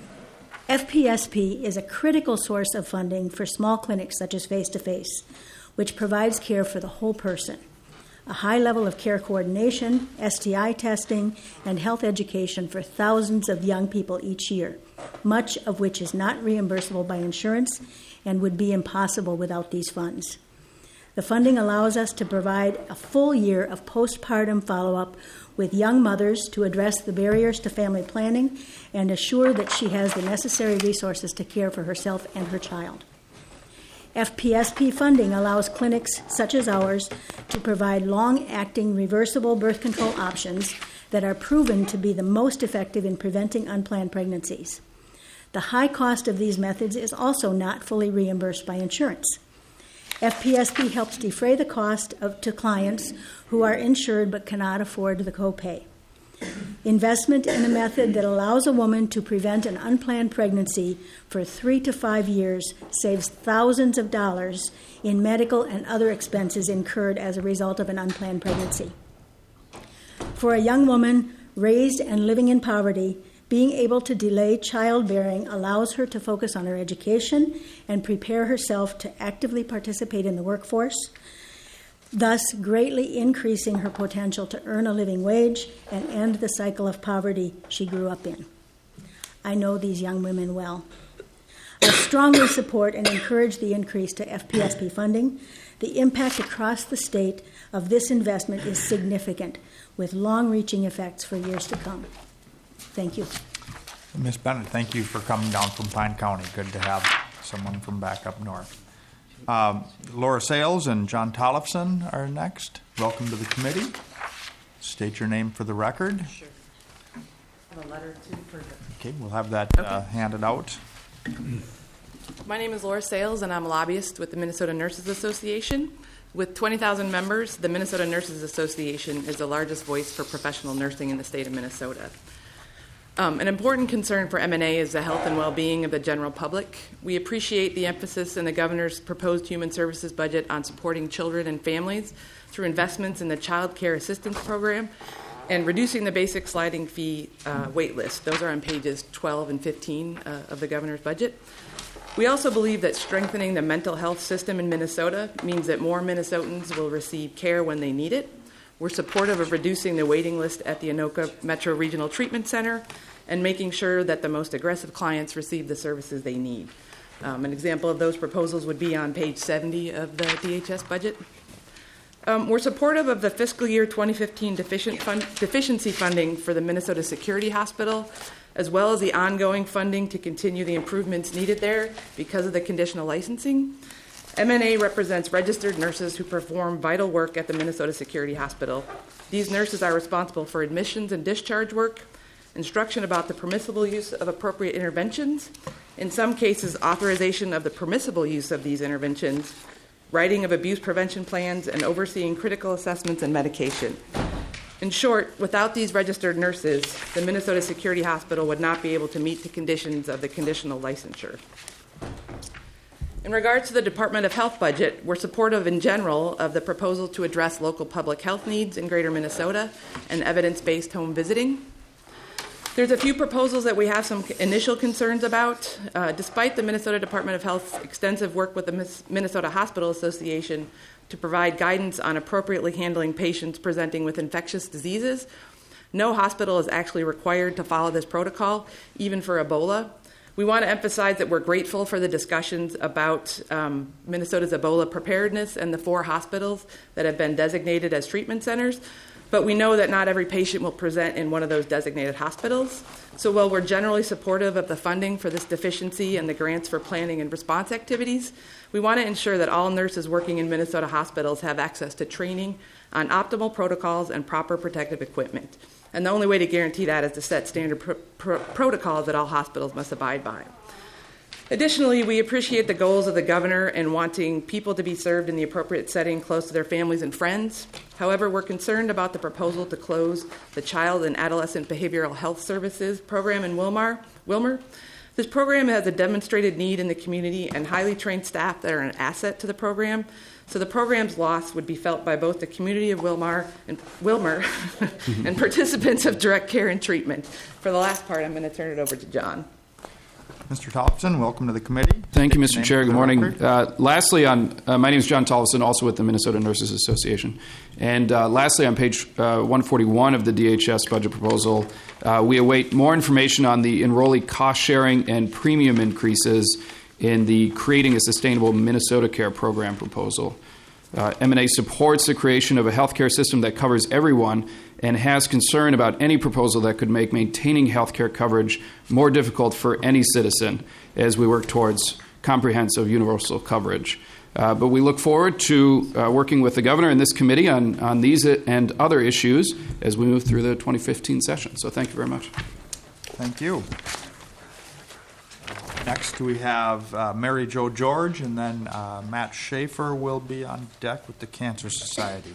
FPSP is a critical source of funding for small clinics such as Face-to-Face, which provides care for the whole person. A high level of care coordination, STI testing, and health education for thousands of young people each year, much of which is not reimbursable by insurance and would be impossible without these funds. The funding allows us to provide a full year of postpartum follow-up with young mothers to address the barriers to family planning and assure that she has the necessary resources to care for herself and her child. FPSP funding allows clinics such as ours to provide long-acting reversible birth control options that are proven to be the most effective in preventing unplanned pregnancies. The high cost of these methods is also not fully reimbursed by insurance. FPSP helps defray the cost to clients who are insured but cannot afford the copay. Investment in a method that allows a woman to prevent an unplanned pregnancy for 3 to 5 years saves thousands of dollars in medical and other expenses incurred as a result of an unplanned pregnancy. For a young woman raised and living in poverty, being able to delay childbearing allows her to focus on her education and prepare herself to actively participate in the workforce, thus greatly increasing her potential to earn a living wage and end the cycle of poverty she grew up in. I know these young women well. I strongly support and encourage the increase to FPSP funding. The impact across the state of this investment is significant, with long-reaching effects for years to come. Thank you.
Ms. Bennett, thank you for coming down from Pine County. Good to have someone from back up north. Laura Sales and John Tollefson are next. Welcome to the committee. State your name for the record.
Sure. I have a letter too for the...
Okay, we'll have that handed out.
My name is Laura Sales, and I'm a lobbyist with the Minnesota Nurses Association. With 20,000 members, the Minnesota Nurses Association is the largest voice for professional nursing in the state of Minnesota. An important concern for MNA is the health and well-being of the general public. We appreciate the emphasis in the governor's proposed human services budget on supporting children and families through investments in the Child Care Assistance Program and reducing the basic sliding fee wait list. Those are on pages 12 and 15 of the governor's budget. We also believe that strengthening the mental health system in Minnesota means that more Minnesotans will receive care when they need it. We're supportive of reducing the waiting list at the Anoka Metro Regional Treatment Center and making sure that the most aggressive clients receive the services they need. An example of those proposals would be on page 70 of the DHS budget. We're supportive of the fiscal year 2015 deficiency funding for the Minnesota Security Hospital, as well as the ongoing funding to continue the improvements needed there because of the conditional licensing. MNA represents registered nurses who perform vital work at the Minnesota Security Hospital. These nurses are responsible for admissions and discharge work, instruction about the permissible use of appropriate interventions, in some cases authorization of the permissible use of these interventions, writing of abuse prevention plans, and overseeing critical assessments and medication. In short, without these registered nurses, the Minnesota Security Hospital would not be able to meet the conditions of the conditional licensure. In regards to the Department of Health budget, we're supportive in general of the proposal to address local public health needs in greater Minnesota and evidence-based home visiting. There's a few proposals that we have some initial concerns about. Despite the Minnesota Department of Health's extensive work with the Minnesota Hospital Association to provide guidance on appropriately handling patients presenting with infectious diseases, no hospital is actually required to follow this protocol, even for Ebola. We want to emphasize that we're grateful for the discussions about Minnesota's Ebola preparedness and the 4 hospitals that have been designated as treatment centers. But we know that not every patient will present in one of those designated hospitals. So while we're generally supportive of the funding for this deficiency and the grants for planning and response activities, we want to ensure that all nurses working in Minnesota hospitals have access to training on optimal protocols and proper protective equipment. And the only way to guarantee that is to set standard protocols that all hospitals must abide by. Additionally, we appreciate the goals of the governor in wanting people to be served in the appropriate setting close to their families and friends. However, we're concerned about the proposal to close the Child and Adolescent Behavioral Health Services program in Wilmer. This program has a demonstrated need in the community and highly trained staff that are an asset to the program. So the program's loss would be felt by both the community of Wilmer and participants of direct care and treatment. For the last part, I'm going to turn it over to John.
Mr. Tollefson, welcome to the committee.
Thank you, Mr. Chair. Good morning. Lastly, my name is John Tollefson, also with the Minnesota Nurses Association. And lastly, on page 141 of the DHS budget proposal, we await more information on the enrollee cost sharing and premium increases in the Creating a Sustainable Minnesota Care program proposal. MNA supports the creation of a healthcare system that covers everyone and has concern about any proposal that could make maintaining healthcare coverage more difficult for any citizen as we work towards comprehensive universal coverage. But we look forward to working with the governor and this committee on these and other issues as we move through the 2015 session. So thank you very much.
Thank you. Next, we have Mary Jo George, and then Matt Schaefer will be on deck with the Cancer Society.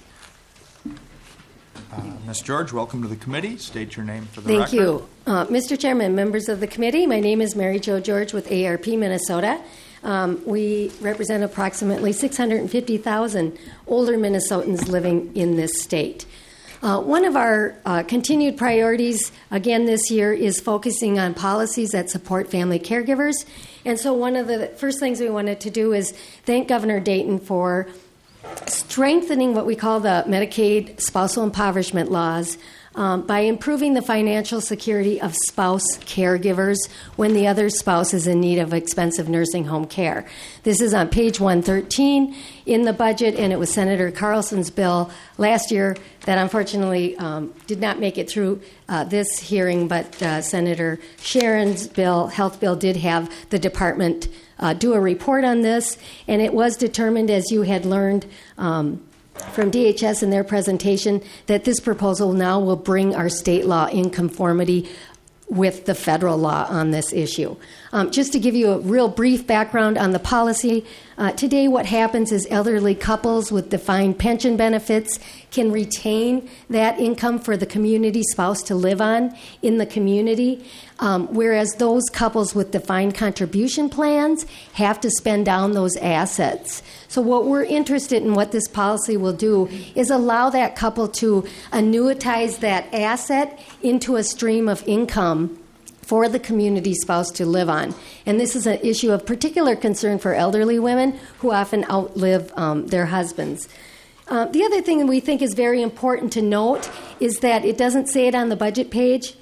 Ms. George, welcome to the committee. State your name for the record.
Thank you. Mr. Chairman, members of the committee, my name is Mary Jo George with ARP Minnesota. We represent approximately 650,000 older Minnesotans living in this state. One of our continued priorities, again this year, is focusing on policies that support family caregivers. And so one of the first things we wanted to do is thank Governor Dayton for strengthening what we call the Medicaid spousal impoverishment laws by improving the financial security of spouse caregivers when the other spouse is in need of expensive nursing home care. This is on page 113 in the budget, and it was Senator Carlson's bill last year that unfortunately did not make it through this hearing, but Senator Sharon's bill, health bill, did have the department do a report on this, and it was determined, as you had learned from DHS in their presentation, that this proposal now will bring our state law in conformity with the federal law on this issue. Just to give you a real brief background on the policy, today what happens is elderly couples with defined pension benefits can retain that income for the community spouse to live on in the community, whereas those couples with defined contribution plans have to spend down those assets. So what we're interested in, what this policy will do, is allow that couple to annuitize that asset into a stream of income for the community spouse to live on. And this is an issue of particular concern for elderly women who often outlive their husbands. The other thing that we think is very important to note is that it doesn't say it on the budget page,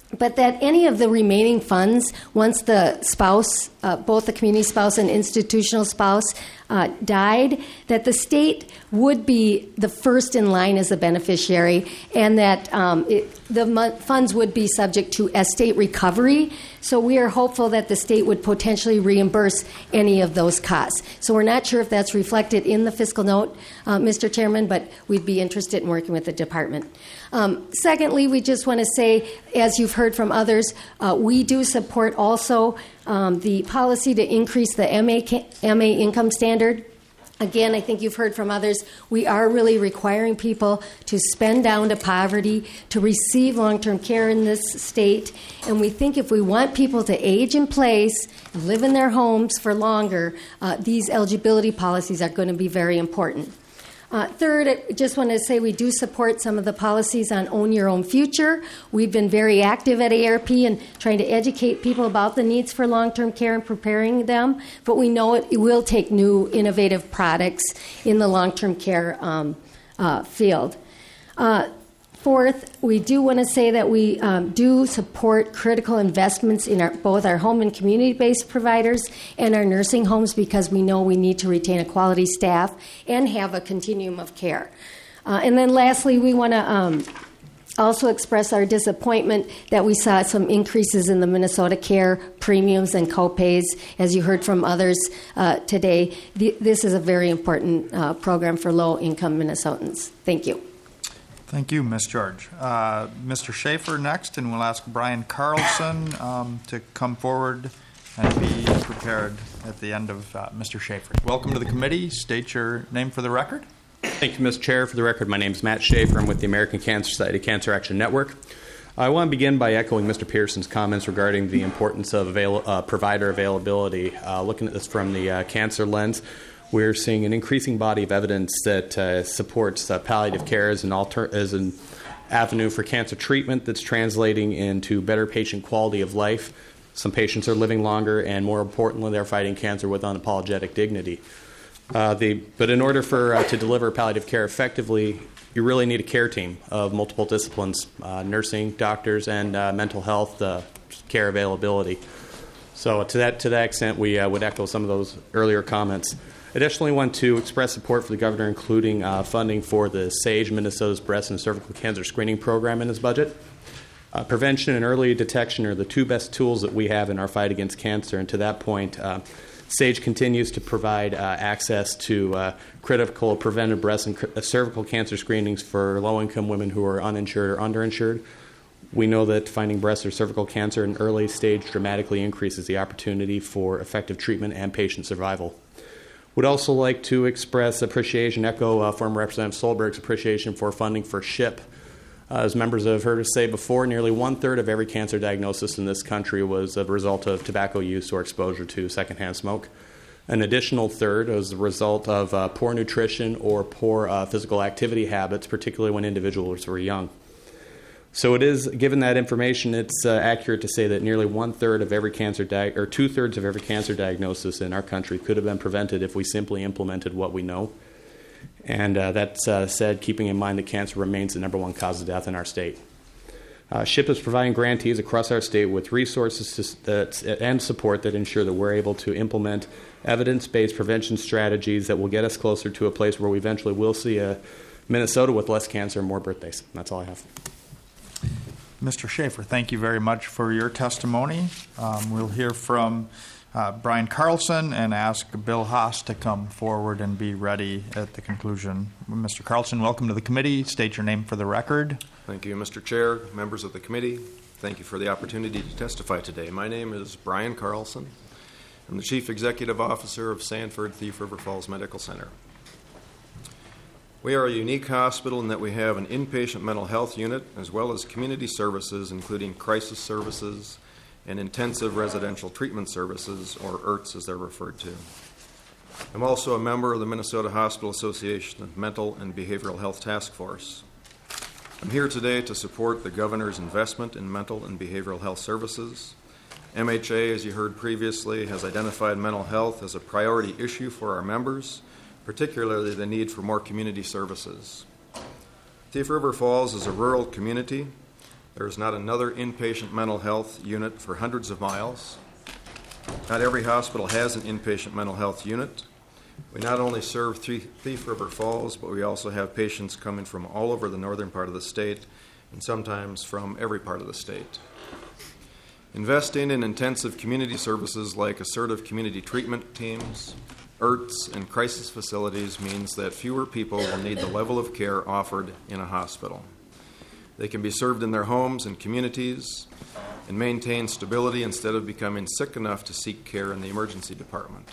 but that any of the remaining funds, once the spouse, both the community spouse and institutional spouse, died, that the state would be the first in line as a beneficiary, and that the funds would be subject to estate recovery. So we are hopeful that the state would potentially reimburse any of those costs. So we're not sure if that's reflected in the fiscal note, Mr. Chairman, but we'd be interested in working with the department. Secondly, we just want to say, as you've heard from others, we do support also the policy to increase the MA income standard. Again, I think you've heard from others, we are really requiring people to spend down to poverty, to receive long-term care in this state. And we think if we want people to age in place, live in their homes for longer, these eligibility policies are going to be very important. Third, I just want to say we do support some of the policies on Own Your Own Future. We've been very active at ARP in trying to educate people about the needs for long-term care and preparing them, but we know it will take new innovative products in the long-term care field. Fourth, we do want to say that we do support critical investments in both our home and community-based providers and our nursing homes, because we know we need to retain a quality staff and have a continuum of care. And then lastly, we want to also express our disappointment that we saw some increases in the Minnesota Care premiums and copays. As you heard from others today, this is a very important program for low-income Minnesotans. Thank you.
Thank you, Ms. George. Mr. Schaefer next, and we'll ask Brian Carlson to come forward and be prepared at the end of Mr. Schaefer. Welcome to the committee. State your name for the record.
Thank you, Mr. Chair. For the record, my name is Matt Schaefer. I'm with the American Cancer Society Cancer Action Network. I want to begin by echoing Mr. Pearson's comments regarding the importance of provider availability. Looking at this from the cancer lens, we're seeing an increasing body of evidence that supports palliative care as an avenue for cancer treatment that's translating into better patient quality of life. Some patients are living longer, and more importantly, they're fighting cancer with unapologetic dignity. But in order to deliver palliative care effectively, you really need a care team of multiple disciplines, nursing, doctors, and mental health care availability. So to that extent, we would echo some of those earlier comments. Additionally, I want to express support for the governor, including funding for the SAGE, Minnesota's Breast and Cervical Cancer Screening Program, in his budget. Prevention and early detection are the two best tools that we have in our fight against cancer, and to that point, SAGE continues to provide access to critical preventive breast and cervical cancer screenings for low-income women who are uninsured or underinsured. We know that finding breast or cervical cancer in early stage dramatically increases the opportunity for effective treatment and patient survival. Would also like to express appreciation, echo former Representative Solberg's appreciation for funding for SHIP. As members have heard us say before, nearly one-third of every cancer diagnosis in this country was a result of tobacco use or exposure to secondhand smoke. An additional third was the result of poor nutrition or poor physical activity habits, particularly when individuals were young. So it is, given that information, it's accurate to say that nearly one-third of every cancer or two-thirds of every cancer diagnosis in our country could have been prevented if we simply implemented what we know. And that said, keeping in mind that cancer remains the number one cause of death in our state. SHIP is providing grantees across our state with resources and support that ensure that we're able to implement evidence-based prevention strategies that will get us closer to a place where we eventually will see a Minnesota with less cancer and more birthdays. That's all I have.
Mr. Schaefer, thank you very much for your testimony. We'll hear from Brian Carlson and ask Bill Haas to come forward and be ready at the conclusion. Mr. Carlson, welcome to the committee. State your name for the record.
Thank you, Mr. Chair, members of the committee. Thank you for the opportunity to testify today. My name is Brian Carlson. I'm the Chief Executive Officer of Sanford Thief River Falls Medical Center. We are a unique hospital in that we have an inpatient mental health unit as well as community services, including crisis services and intensive residential treatment services, or IRTs as they're referred to. I'm also a member of the Minnesota Hospital Association Mental and Behavioral Health Task Force. I'm here today to support the governor's investment in mental and behavioral health services. MHA, as you heard previously, has identified mental health as a priority issue for our members, particularly the need for more community services. Thief River Falls is a rural community There is not another inpatient mental health unit for hundreds of miles. Not every hospital has an inpatient mental health unit. We not only serve Thief River Falls, but we also have patients coming from all over the northern part of the state and sometimes from every part of the state. Investing in intensive community services like assertive community treatment teams, IRTs, and crisis facilities means that fewer people will need the level of care offered in a hospital. They can be served in their homes and communities and maintain stability instead of becoming sick enough to seek care in the emergency department.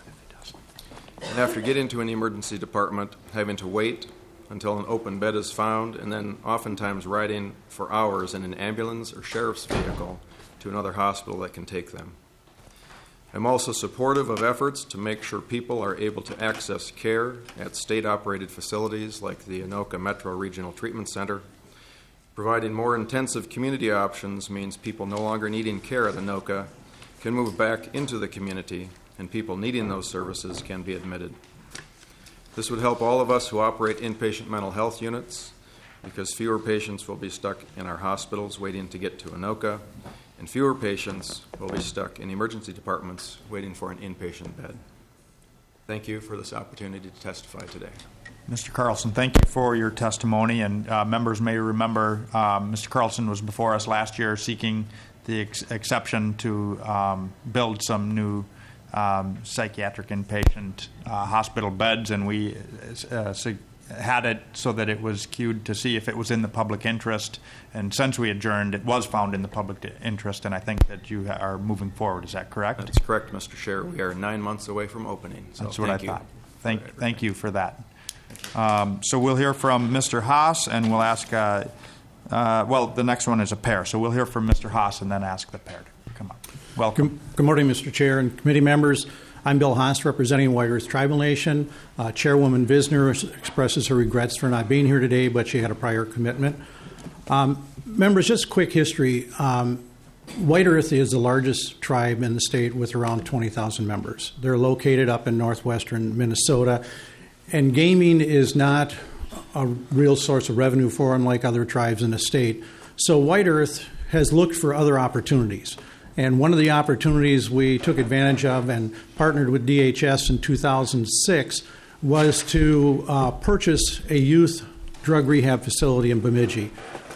And after getting to an emergency department, having to wait until an open bed is found, and then oftentimes riding for hours in an ambulance or sheriff's vehicle to another hospital that can take them. I'm also supportive of efforts to make sure people are able to access care at state-operated facilities like the Anoka Metro Regional Treatment Center. Providing more intensive community options means people no longer needing care at Anoka can move back into the community, and people needing those services can be admitted. This would help all of us who operate inpatient mental health units, because fewer patients will be stuck in our hospitals waiting to get to Anoka, and fewer patients will be stuck in emergency departments waiting for an inpatient bed. Thank you for this opportunity to testify today.
Mr. Carlson, thank you for your testimony. And members may remember Mr. Carlson was before us last year seeking the exception to build some new psychiatric inpatient hospital beds, and we had it so that it was queued to see if it was in the public interest. And since we adjourned, it was found in the public interest, and I think that you are moving forward. Is that correct?
That's correct, Mr. Chair. We are 9 months away from opening. So
that's what I thought. Thank you for that. So we'll hear from Mr. Haas, and we'll ask, the next one is a pair. So we'll hear from Mr. Haas and then ask the pair to come up. Welcome.
Good morning, Mr. Chair and committee members. I'm Bill Haas, representing White Earth Tribal Nation. Chairwoman Visner expresses her regrets for not being here today, but she had a prior commitment. Members, just a quick history. White Earth is the largest tribe in the state with around 20,000 members. They're located up in northwestern Minnesota, and gaming is not a real source of revenue for them like other tribes in the state. So White Earth has looked for other opportunities. And one of the opportunities we took advantage of and partnered with DHS in 2006 was to purchase a youth drug rehab facility in Bemidji.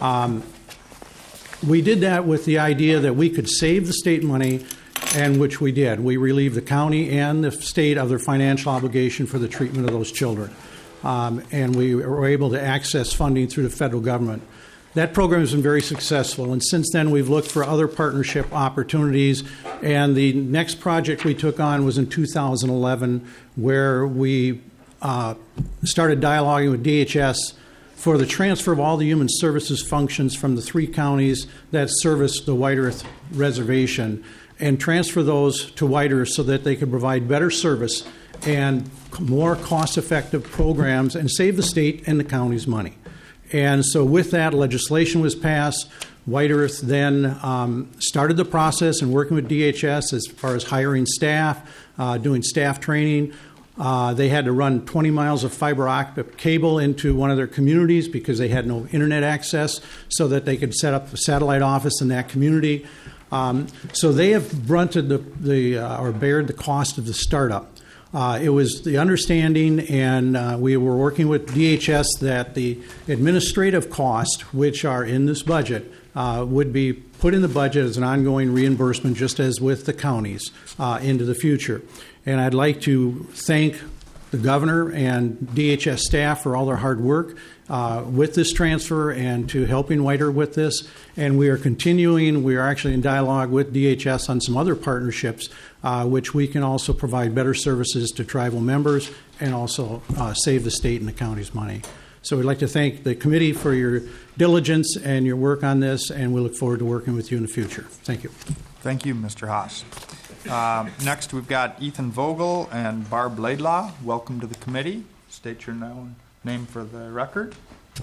We did that with the idea that we could save the state money, and which we did. We relieved the county and the state of their financial obligation for the treatment of those children. And we were able to access funding through the federal government. That program has been very successful, and since then we've looked for other partnership opportunities, and the next project we took on was in 2011, where we started dialoguing with DHS for the transfer of all the human services functions from the 3 counties that service the White Earth Reservation, and transfer those to White Earth so that they could provide better service and more cost-effective programs and save the state and the county's money. And so with that, legislation was passed. White Earth then started the process and working with DHS as far as hiring staff, doing staff training. They had to run 20 miles of fiber optic cable into one of their communities because they had no internet access, so that they could set up a satellite office in that community. So they have bared the cost of the startup. It was the understanding, and we were working with DHS, that the administrative costs, which are in this budget, would be put in the budget as an ongoing reimbursement, just as with the counties, into the future. And I'd like to thank the governor and DHS staff for all their hard work with this transfer and to helping White Earth with this. And we are continuing. We are actually in dialogue with DHS on some other partnerships, which we can also provide better services to tribal members and also save the state and the county's money. So we'd like to thank the committee for your diligence and your work on this, and we look forward to working with you in the future. Thank you.
Thank you, Mr. Haas. Next, we've got Ethan Vogel and Barb Laidlaw. Welcome to the committee. State your name for the record.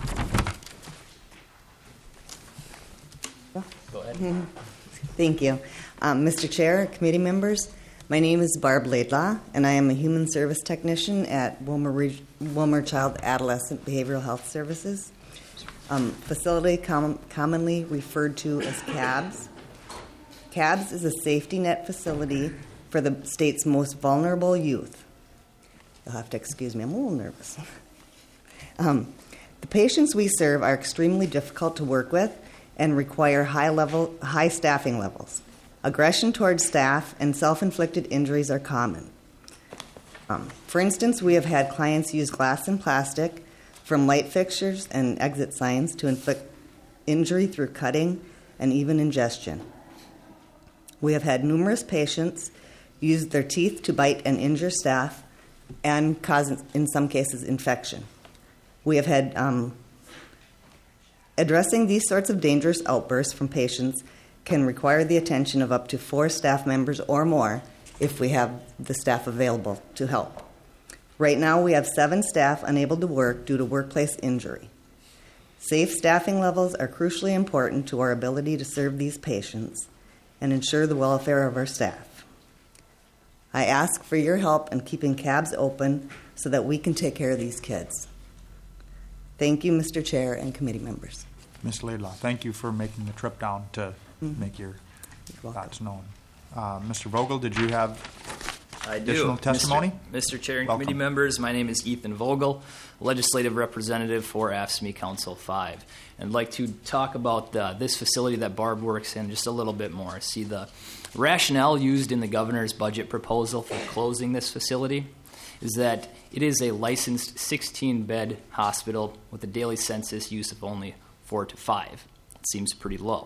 Go ahead. Thank you. Mr. Chair, committee members, my name is Barb Laidlaw, and I am a human service technician at Wilmer Child Adolescent Behavioral Health Services. facility commonly referred to as CABS. CABS is a safety net facility for the state's most vulnerable youth. You'll have to excuse me, I'm a little nervous. The patients we serve are extremely difficult to work with and require high staffing levels. Aggression towards staff and self-inflicted injuries are common. For instance, we have had clients use glass and plastic from light fixtures and exit signs to inflict injury through cutting and even ingestion. We have had numerous patients use their teeth to bite and injure staff and cause, in some cases, infection. We have had addressing these sorts of dangerous outbursts from patients can require the attention of up to 4 staff members or more if we have the staff available to help. Right now, we have 7 staff unable to work due to workplace injury. Safe staffing levels are crucially important to our ability to serve these patients and ensure the welfare of our staff. I ask for your help in keeping CABS open so that we can take care of these kids. Thank you, Mr. Chair and committee members.
Ms. Laidlaw, thank you for making the trip down to make your thoughts known. Mr. Vogel, did you have additional testimony?
Mr. Chair and
Welcome.
committee members, my name is Ethan Vogel, legislative representative for AFSCME Council 5. And I'd like to talk about this facility that Barb works in just a little bit more. See, the rationale used in the governor's budget proposal for closing this facility is that it is a licensed 16-bed hospital with a daily census use of only 4 to 5. It seems pretty low.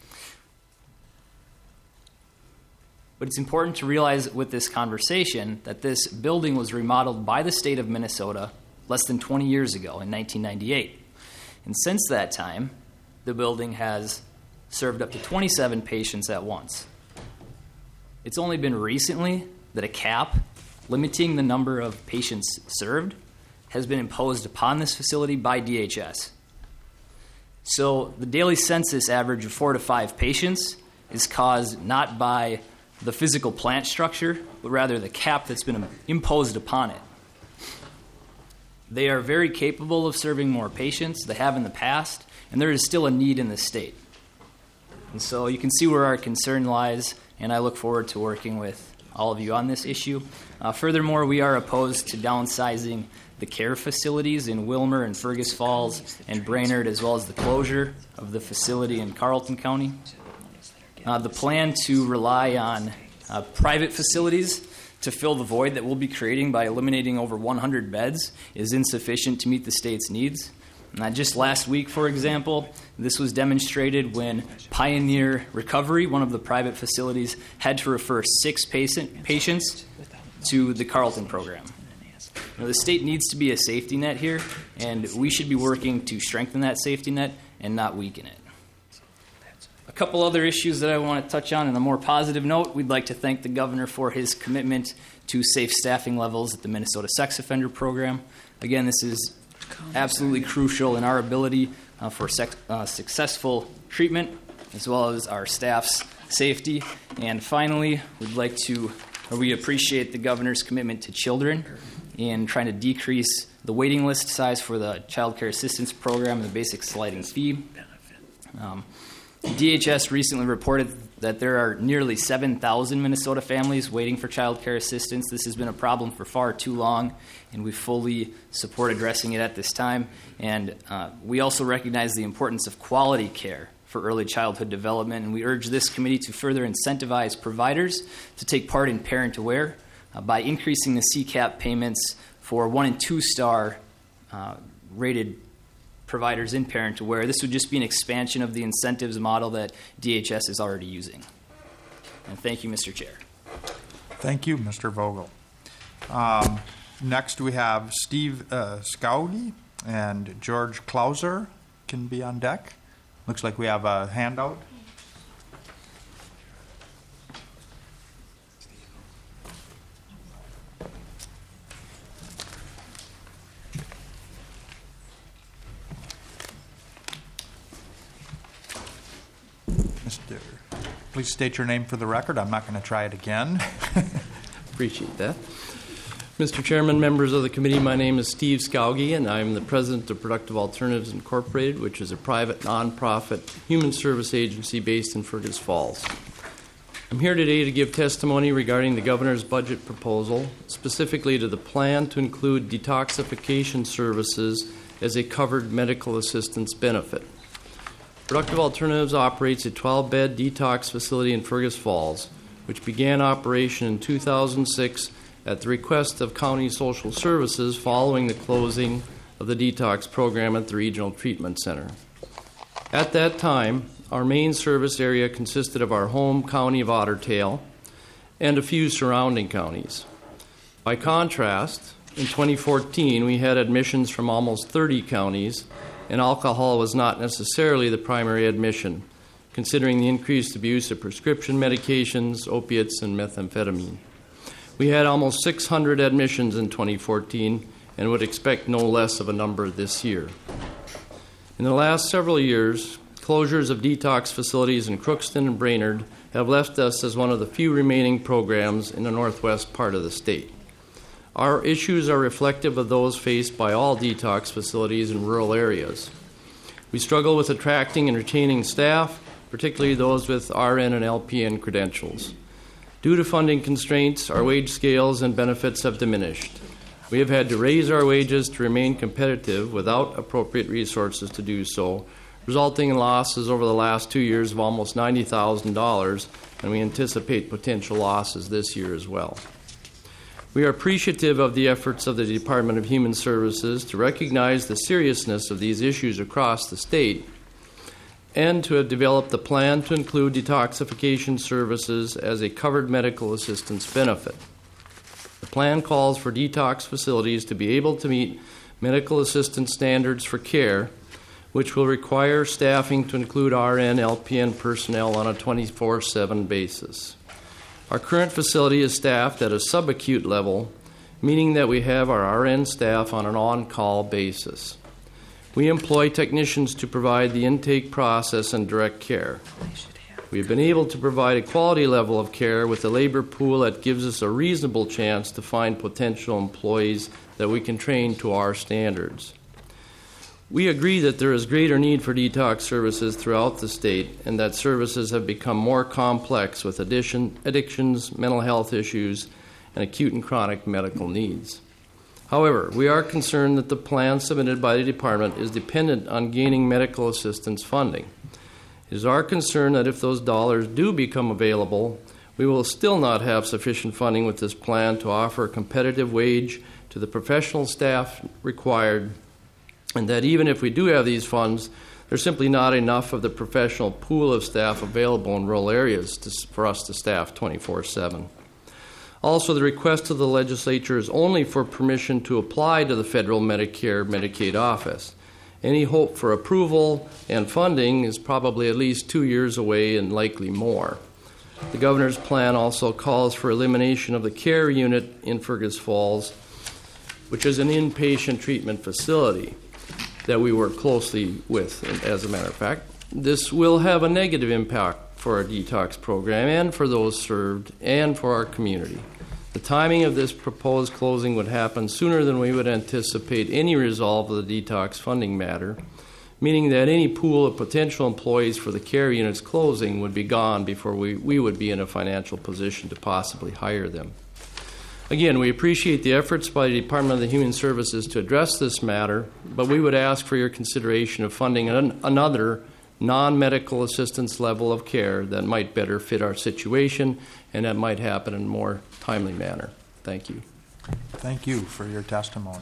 But it's important to realize with this conversation that this building was remodeled by the state of Minnesota less than 20 years ago in 1998. And since that time, the building has served up to 27 patients at once. It's only been recently that a cap limiting the number of patients served has been imposed upon this facility by DHS. So the daily census average of 4 to 5 patients is caused not by the physical plant structure, but rather the cap that's been imposed upon it. They are very capable of serving more patients. They have in the past, and there is still a need in the state. And so you can see where our concern lies, and I look forward to working with all of you on this issue. Furthermore, we are opposed to downsizing the care facilities in Wilmer and Fergus Falls and Brainerd, as well as the closure of the facility in Carleton County. The plan to rely on private facilities to fill the void that we'll be creating by eliminating over 100 beds is insufficient to meet the state's needs. Just last week, for example, this was demonstrated when Pioneer Recovery, one of the private facilities, had to refer 6 patients to the Carleton program. The state needs to be a safety net here, and we should be working to strengthen that safety net and not weaken it. A couple other issues that I want to touch on in a more positive note. We'd like to thank the governor for his commitment to safe staffing levels at the Minnesota Sex Offender Program. Again, this is absolutely crucial in our ability for successful treatment, as well as our staff's safety. And finally, we appreciate the governor's commitment to children in trying to decrease the waiting list size for the Child Care Assistance Program and the basic sliding fee. DHS recently reported that there are nearly 7,000 Minnesota families waiting for child care assistance. This has been a problem for far too long, and we fully support addressing it at this time. And we also recognize the importance of quality care for early childhood development, and we urge this committee to further incentivize providers to take part in Parent Aware by increasing the CCAP payments for 1- and 2-star rated providers in Parent Aware. This would just be an expansion of the incentives model that DHS is already using. And thank you, Mr. Chair.
Thank you, Mr. Vogel. Next, we have Steve Scowdy and George Klauser can be on deck. Looks like we have a handout. Please state your name for the record. I'm not going to try it again.
Appreciate that. Mr. Chairman, members of the committee, my name is Steve Skauge, and I'm the president of Productive Alternatives Incorporated, which is a private, nonprofit human service agency based in Fergus Falls. I'm here today to give testimony regarding the governor's budget proposal, specifically to the plan to include detoxification services as a covered medical assistance benefit. Productive Alternatives operates a 12-bed detox facility in Fergus Falls, which began operation in 2006 at the request of County Social Services following the closing of the detox program at the Regional Treatment Center. At that time, our main service area consisted of our home county of Otter Tail and a few surrounding counties. By contrast, in 2014, we had admissions from almost 30 counties, and alcohol was not necessarily the primary admission, considering the increased abuse of prescription medications, opiates, and methamphetamine. We had almost 600 admissions in 2014 and would expect no less of a number this year. In the last several years, closures of detox facilities in Crookston and Brainerd have left us as one of the few remaining programs in the northwest part of the state. Our issues are reflective of those faced by all detox facilities in rural areas. We struggle with attracting and retaining staff, particularly those with RN and LPN credentials. Due to funding constraints, our wage scales and benefits have diminished. We have had to raise our wages to remain competitive without appropriate resources to do so, resulting in losses over the last 2 years of almost $90,000, and we anticipate potential losses this year as well. We are appreciative of the efforts of the Department of Human Services to recognize the seriousness of these issues across the state and to have developed a plan to include detoxification services as a covered medical assistance benefit. The plan calls for detox facilities to be able to meet medical assistance standards for care, which will require staffing to include RN, LPN personnel on a 24/7 basis. Our current facility is staffed at a subacute level, meaning that we have our RN staff on an on-call basis. We employ technicians to provide the intake process and direct care. We've been able to provide a quality level of care with a labor pool that gives us a reasonable chance to find potential employees that we can train to our standards. We agree that there is greater need for detox services throughout the state and that services have become more complex with addictions, mental health issues, and acute and chronic medical needs. However, we are concerned that the plan submitted by the department is dependent on gaining medical assistance funding. It is our concern that if those dollars do become available, we will still not have sufficient funding with this plan to offer a competitive wage to the professional staff required, and that even if we do have these funds, there's simply not enough of the professional pool of staff available in rural areas for us to staff 24/7. Also, the request of the legislature is only for permission to apply to the federal Medicare/Medicaid office. Any hope for approval and funding is probably at least 2 years away and likely more. The governor's plan also calls for elimination of the care unit in Fergus Falls, which is an inpatient treatment facility that we work closely with, as a matter of fact. This will have a negative impact for our detox program and for those served and for our community. The timing of this proposed closing would happen sooner than we would anticipate any resolve of the detox funding matter, meaning that any pool of potential employees for the care unit's closing would be gone before we would be in a financial position to possibly hire them. Again, we appreciate the efforts by the Department of the Human Services to address this matter, but we would ask for your consideration of funding another non-medical assistance level of care that might better fit our situation and that might happen in a more timely manner. Thank you.
Thank you for your testimony.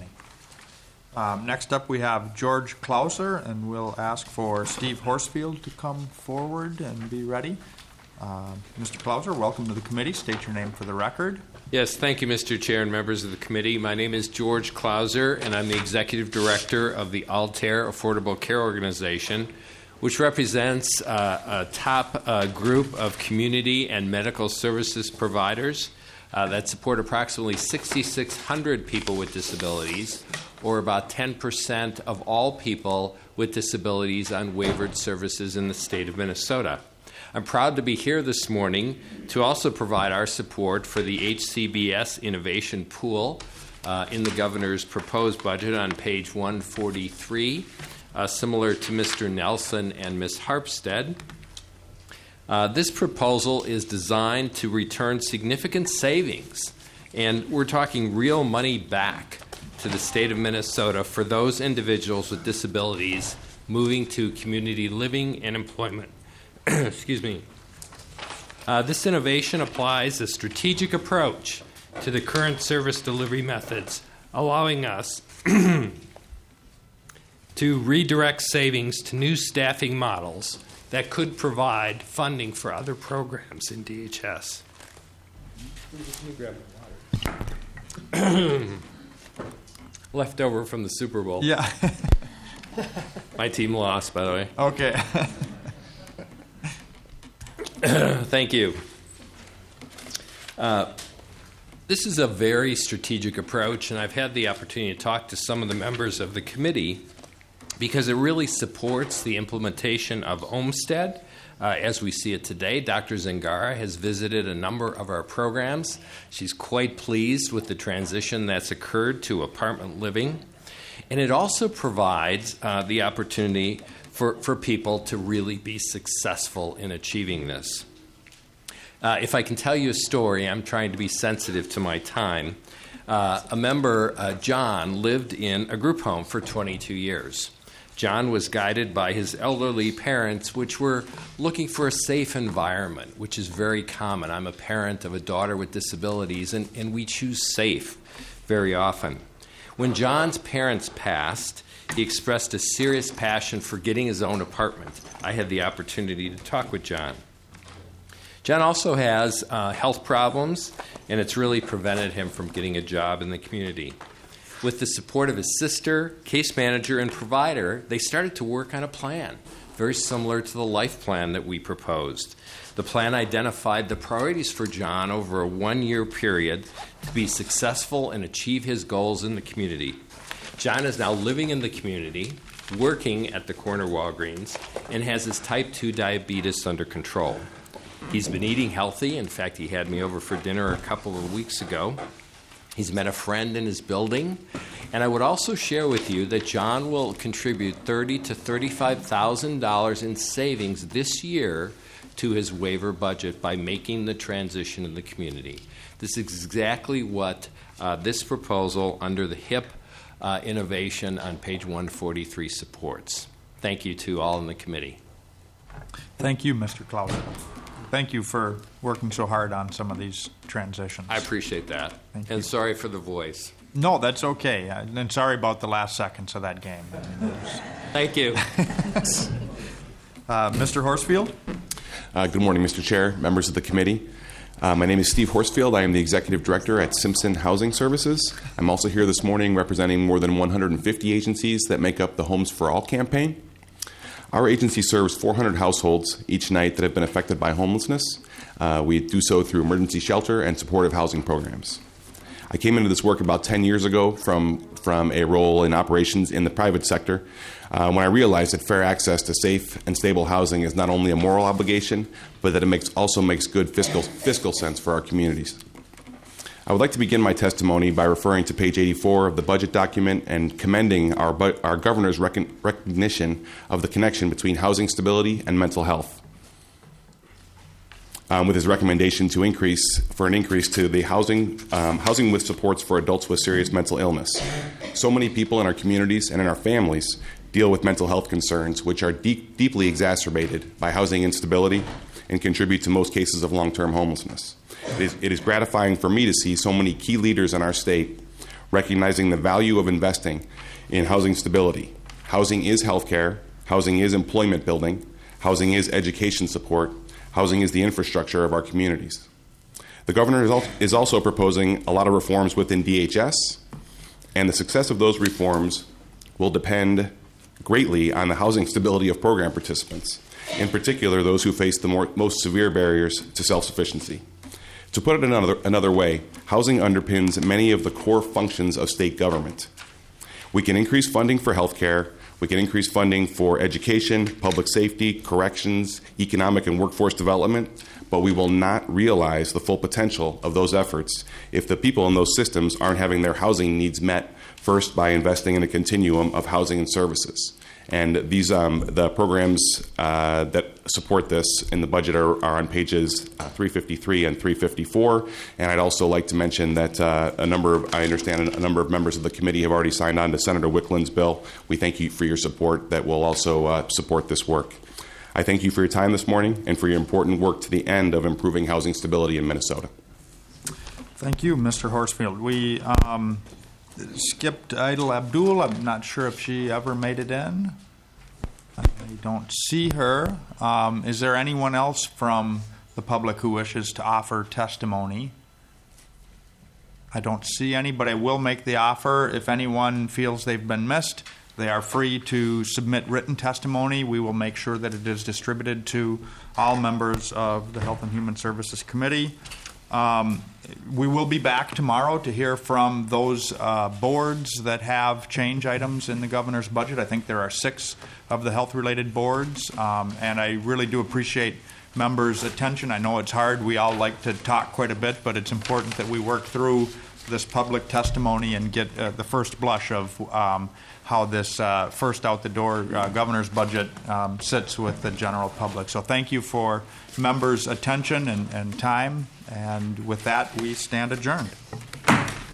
Next up, we have George Klauser, and we'll ask for Steve Horsfield to come forward and be ready. Mr. Klauser, welcome to the committee. State your name for the record.
Yes, thank you, Mr. Chair and members of the committee. My name is George Klauser, and I'm the Executive Director of the Altair Affordable Care Organization, which represents a top group of community and medical services providers that support approximately 6,600 people with disabilities, or about 10% of all people with disabilities on waivered services in the state of Minnesota. I'm proud to be here this morning to also provide our support for the HCBS Innovation Pool, in the governor's proposed budget on page 143, similar to Mr. Nelson and Ms. Harpstead. This proposal is designed to return significant savings, and we're talking real money back to the state of Minnesota for those individuals with disabilities moving to community living and employment. Excuse me. This innovation applies a strategic approach to the current service delivery methods, allowing us to redirect savings to new staffing models that could provide funding for other programs in DHS. Left over from the Super Bowl.
Yeah.
My team lost, by the way.
Okay.
Thank you. This is a very strategic approach, and I've had the opportunity to talk to some of the members of the committee because it really supports the implementation of Olmsted as we see it today. Dr. Zingara has visited a number of our programs. She's quite pleased with the transition that's occurred to apartment living. And it also provides the opportunity for people to really be successful in achieving this. If I can tell you a story, I'm trying to be sensitive to my time. A member, John, lived in a group home for 22 years. John was guided by his elderly parents, which were looking for a safe environment, which is very common. I'm a parent of a daughter with disabilities, and we choose safe very often. When John's parents passed, he expressed a serious passion for getting his own apartment. I had the opportunity to talk with John. John also has health problems, and it's really prevented him from getting a job in the community. With the support of his sister, case manager, and provider, they started to work on a plan, very similar to the life plan that we proposed. The plan identified the priorities for John over a 1-year period to be successful and achieve his goals in the community. John is now living in the community, working at the corner Walgreens, and has his type 2 diabetes under control. He's been eating healthy. In fact, he had me over for dinner a couple of weeks ago. He's met a friend in his building. And I would also share with you that John will contribute $30,000 to $35,000 in savings this year to his waiver budget by making the transition in the community. This is exactly what this proposal under the HIP innovation on page 143 supports. Thank you to all in the committee.
Thank you, Mr. Klauser. Thank you for working so hard on some of these transitions.
I appreciate that.
Thank
and
you.
Sorry for the voice.
No, that's okay. And sorry about the last seconds of that game.
Thank you.
Mr. Horsfield?
Good morning, Mr. Chair, members of the committee. My name is Steve Horsfield. I am the Executive Director at Simpson Housing Services. I'm also here this morning representing more than 150 agencies that make up the Homes for All campaign. Our agency serves 400 households each night that have been affected by homelessness. We do so through emergency shelter and supportive housing programs. I came into this work about 10 years ago from a role in operations in the private sector when I realized that fair access to safe and stable housing is not only a moral obligation, but that it also makes good fiscal sense for our communities. I would like to begin my testimony by referring to page 84 of the budget document and commending our governor's recognition of the connection between housing stability and mental health, with his recommendation to increase to the housing with supports for adults with serious mental illness. So many people in our communities and in our families deal with mental health concerns, which are deeply exacerbated by housing instability and contribute to most cases of long-term homelessness. It is gratifying for me to see so many key leaders in our state recognizing the value of investing in housing stability. Housing is healthcare. Housing is employment building. Housing is education support. Housing is the infrastructure of our communities. The governor is also proposing a lot of reforms within DHS, and the success of those reforms will depend greatly on the housing stability of program participants, in particular those who face the most severe barriers to self-sufficiency. To put it another way, housing underpins many of the core functions of state government. We can increase funding for health care We can increase funding for education, public safety, corrections, economic and workforce development, but we will not realize the full potential of those efforts if the people in those systems aren't having their housing needs met first by investing in a continuum of housing and services. And these the programs that support this in the budget are on pages 353 and 354. And I'd also like to mention that I understand a number of members of the committee have already signed on to Senator Wickland's bill. We thank you for your support that will also support this work. I thank you for your time this morning and for your important work to the end of improving housing stability in Minnesota.
Thank you, Mr. Horsfield. We skipped Idle Abdul. I'm not sure if she ever made it in. I don't see her. Is there anyone else from the public who wishes to offer testimony? I don't see any, but I will make the offer. If anyone feels they've been missed, they are free to submit written testimony. We will make sure that it is distributed to all members of the Health and Human Services Committee. We will be back tomorrow to hear from those boards that have change items in the governor's budget. I think there are 6 of the health-related boards, and I really do appreciate members' attention. I know it's hard. We all like to talk quite a bit, but it's important that we work through this public testimony and get the first blush of how this first out-the-door governor's budget sits with the general public. So thank you for members' attention and time. And with that, we stand adjourned.